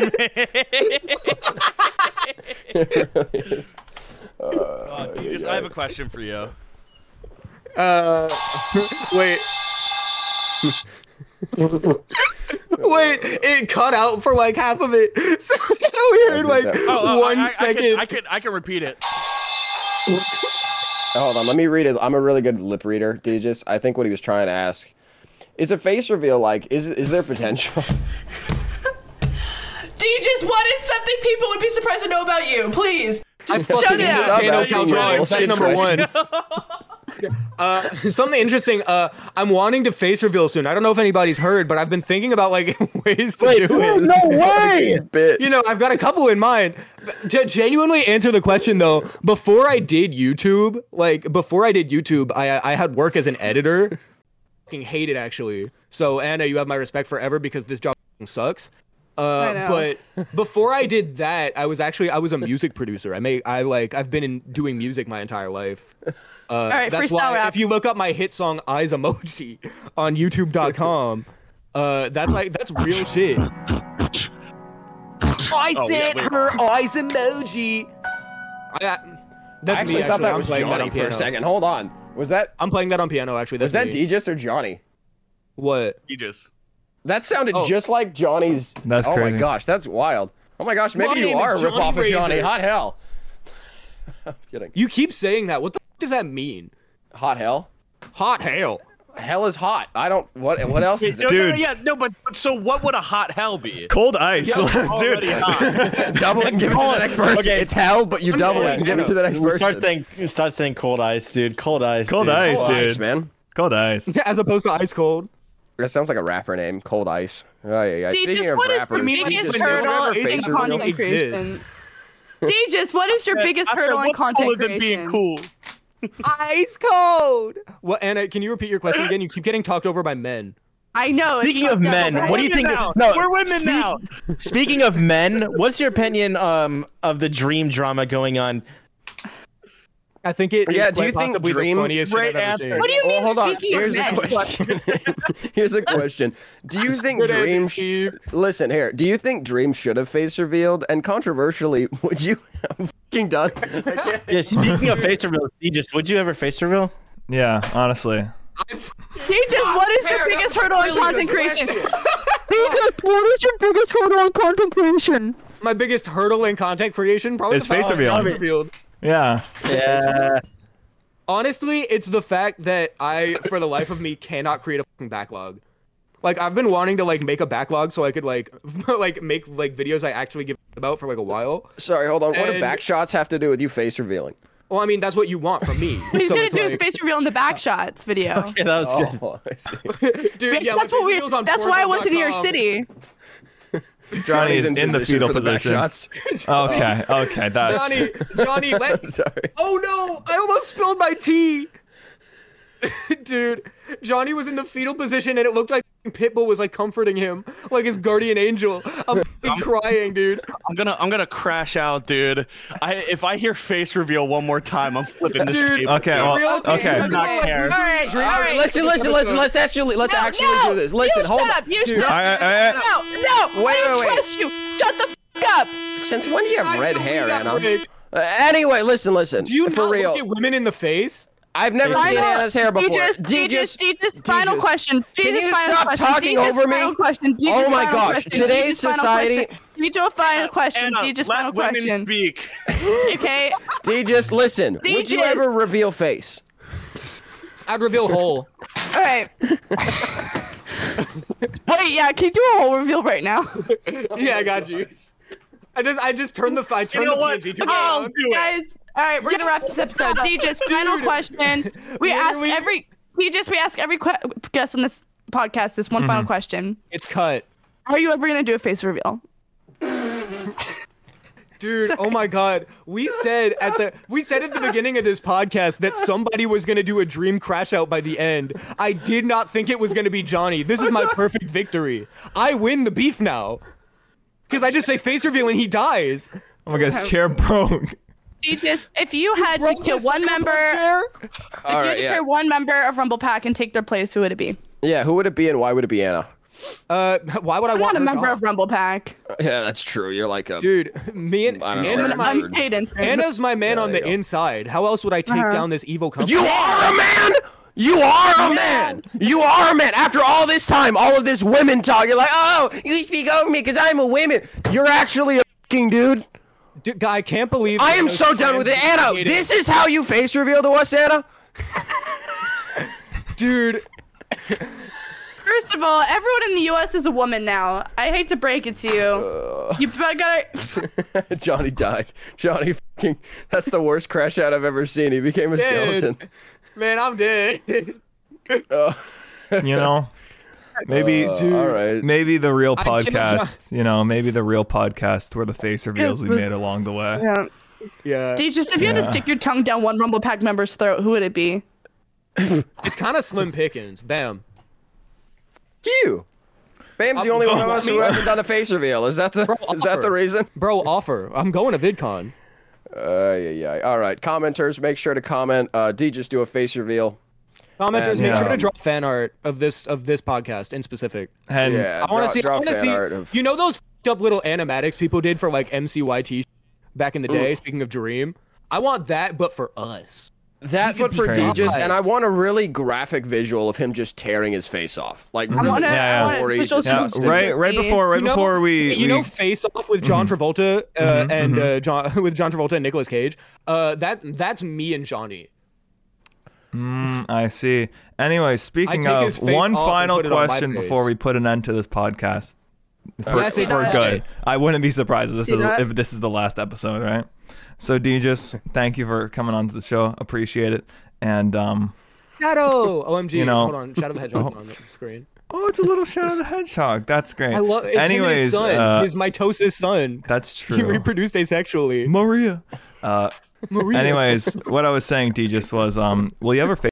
made. It really is. I have a question for you. Wait. Wait, it cut out for like half of it. So we heard like 1 second. I can repeat it. Hold on, let me read it. I'm a really good lip reader, Deejus. I think what he was trying to ask is a face reveal like is there potential? Deejus, what is something people would be surprised to know about you? Please. I fucking That's number one. Something interesting. I'm wanting to face reveal soon. I don't know if anybody's heard, but I've been thinking about like ways to do it. No way! You know, I've got a couple in mind. To genuinely answer the question though, before I did YouTube, I had work as an editor. Fucking hate it actually. So Anna, you have my respect forever because this job sucks. But before I did that, I was a music producer. I've been doing music my entire life. All right, that's why rap. If you look up my hit song Eyes Emoji on YouTube.com, that's real shit. I sent her eyes emoji. That's I thought that was Johnny for a second. Hold on. Was that? I'm playing that on piano actually. Was that Deejus or Johnny? What? Deejus. That sounded just like Johnny's. That's crazy. Oh my gosh, that's wild. Oh my gosh, maybe you are a ripoff of Johnny. Hot hell. I'm kidding. You keep saying that. What the f does that mean? Hot hell? Hot hell. Hell is hot. I don't. What else is it? Dude. But so what would a hot hell be? Cold ice, dude. Double it and give it to the next person. Okay. It's hell, but you double it and give it to the next person. Start saying cold ice, dude. Cold ice. Cold ice, dude. Man. Cold ice. As opposed to ice cold. That sounds like a rapper name. Cold Ice. Oh yeah. Deejus, what is your biggest hurdle in content creation? Deejus, what is your biggest hurdle in content creation? Being cool. Ice cold. What, Anna? Can you repeat your question again? You keep getting talked over by men. I know. Speaking of men, what do you think? No, we're women now. Speaking of men, what's your opinion of the dream drama going on? I think it. Yeah. Do you think Dream? Great answer. What do you mean? Hold on. Speaking Here's of a men? question. Here's a question. Do you think Dream? Listen here. Do you think Dream should have face revealed? And controversially, would you have fucking done? Yeah. Speaking of face reveal, Deejus, would you ever face reveal? Yeah. Honestly. Deejus, what is your biggest hurdle in content creation? Deejus, what is your biggest hurdle in content creation? My biggest hurdle in content creation probably is face reveal. Yeah. Yeah. Honestly, it's the fact that I, for the life of me, cannot create a fucking backlog. Like, I've been wanting to, like, make a backlog so I could, like, make, like, videos I actually give about for, like, a while. Sorry, hold on. What do back shots have to do with you face revealing? Well, I mean, that's what you want from me. He's gonna do a space reveal in the back shots video. Okay, that was good. Oh, I see. Dude, yeah, that's what that's why I went to New York City. Johnny is in the fetal position. Okay, that's Johnny, sorry. Oh no, I almost spilled my tea. Dude, Johnny was in the fetal position and it looked like Pitbull was like comforting him like his guardian angel. I'm crying, dude. I'm gonna crash out, dude. If I hear face reveal one more time, I'm flipping this table. Okay, well, okay. All right. Listen. Let's actually do this. Listen, hold on. You shut up. No. Wait. I don't trust you. Shut the up. Since when do you have red hair, Anna? Anyway, listen. Do you for not real? look at women in the face? I've never seen Anna's hair before. DJ, final question. Can you stop talking over me? Oh my gosh, today's society. DJ, a final question. DJ's final question. Speak. Okay. DJ, listen. Would you ever reveal face? I'd reveal hole. All right. Wait, yeah, can you do a whole reveal right now? Yeah, I got you. I just turned the PNG to guys. All right, we're gonna wrap this episode. DJ's final question. We ask every guest on this podcast this one final question. It's cut. Are you ever gonna do a face reveal? Dude, oh my God. We said at the beginning of this podcast that somebody was going to do a dream crash out by the end. I did not think it was going to be Johnny. This is my perfect victory. I win the beef now. Because I just say face reveal and he dies. Oh my God, his chair broke. If you had to kill one member, one member of Rumble Pack and take their place, who would it be? Yeah, who would it be and why would it be Anna? Why would I want a member of Rumble Pack? Yeah, that's true. You're like a dude. Anna's my man on the inside. How else would I take down this evil company? You are a man. You are a man. You are a man. After all this time, all of this women talk, you're like, oh, you speak over me because I'm a woman. You're actually a fucking dude. Dude, I can't believe. I am so done with it, Anna. This is how you face reveal to us, Anna. Dude. First of all, everyone in the U.S. is a woman now. I hate to break it to you. You gotta. Johnny died. Johnny, that's the worst crash out I've ever seen. He became a skeleton. Man, I'm dead. You know, maybe, all right. Maybe the real podcast. You know, maybe the real podcast where the face reveals we made along the way. Yeah. Just if you had to stick your tongue down one Rumble Pack member's throat, who would it be? It's kind of slim pickings. Bam. You. Bam's the only one of us who hasn't done a face reveal. Is that the reason? Bro, offer. I'm going to VidCon. Yeah. All right. Commenters, make sure to comment. Just do a face reveal. Commenters, make sure to drop fan art of this podcast in specific. And I want to see. Art of... You know those f***ed up little animatics people did for like MCYT back in the day. Speaking of Dream, I want that, but for us. That, but for DJs, and I want a really graphic visual of him just tearing his face off, like right before we Face Off with John Travolta with John Travolta and Nicolas Cage. That's me and Johnny. I see. Anyway, speaking of, one final question before we put an end to this podcast. For good. I wouldn't be surprised if this is the last episode, right? So, DJs, thank you for coming on to the show. Appreciate it. And Shadow, OMG! You know, hold on, Shadow the Hedgehog's on the screen. Oh, it's a little Shadow the Hedgehog. That's great. I love. Anyways, his mitosis son. That's true. He reproduced asexually. Maria. Anyways, what I was saying, DJs, was will you ever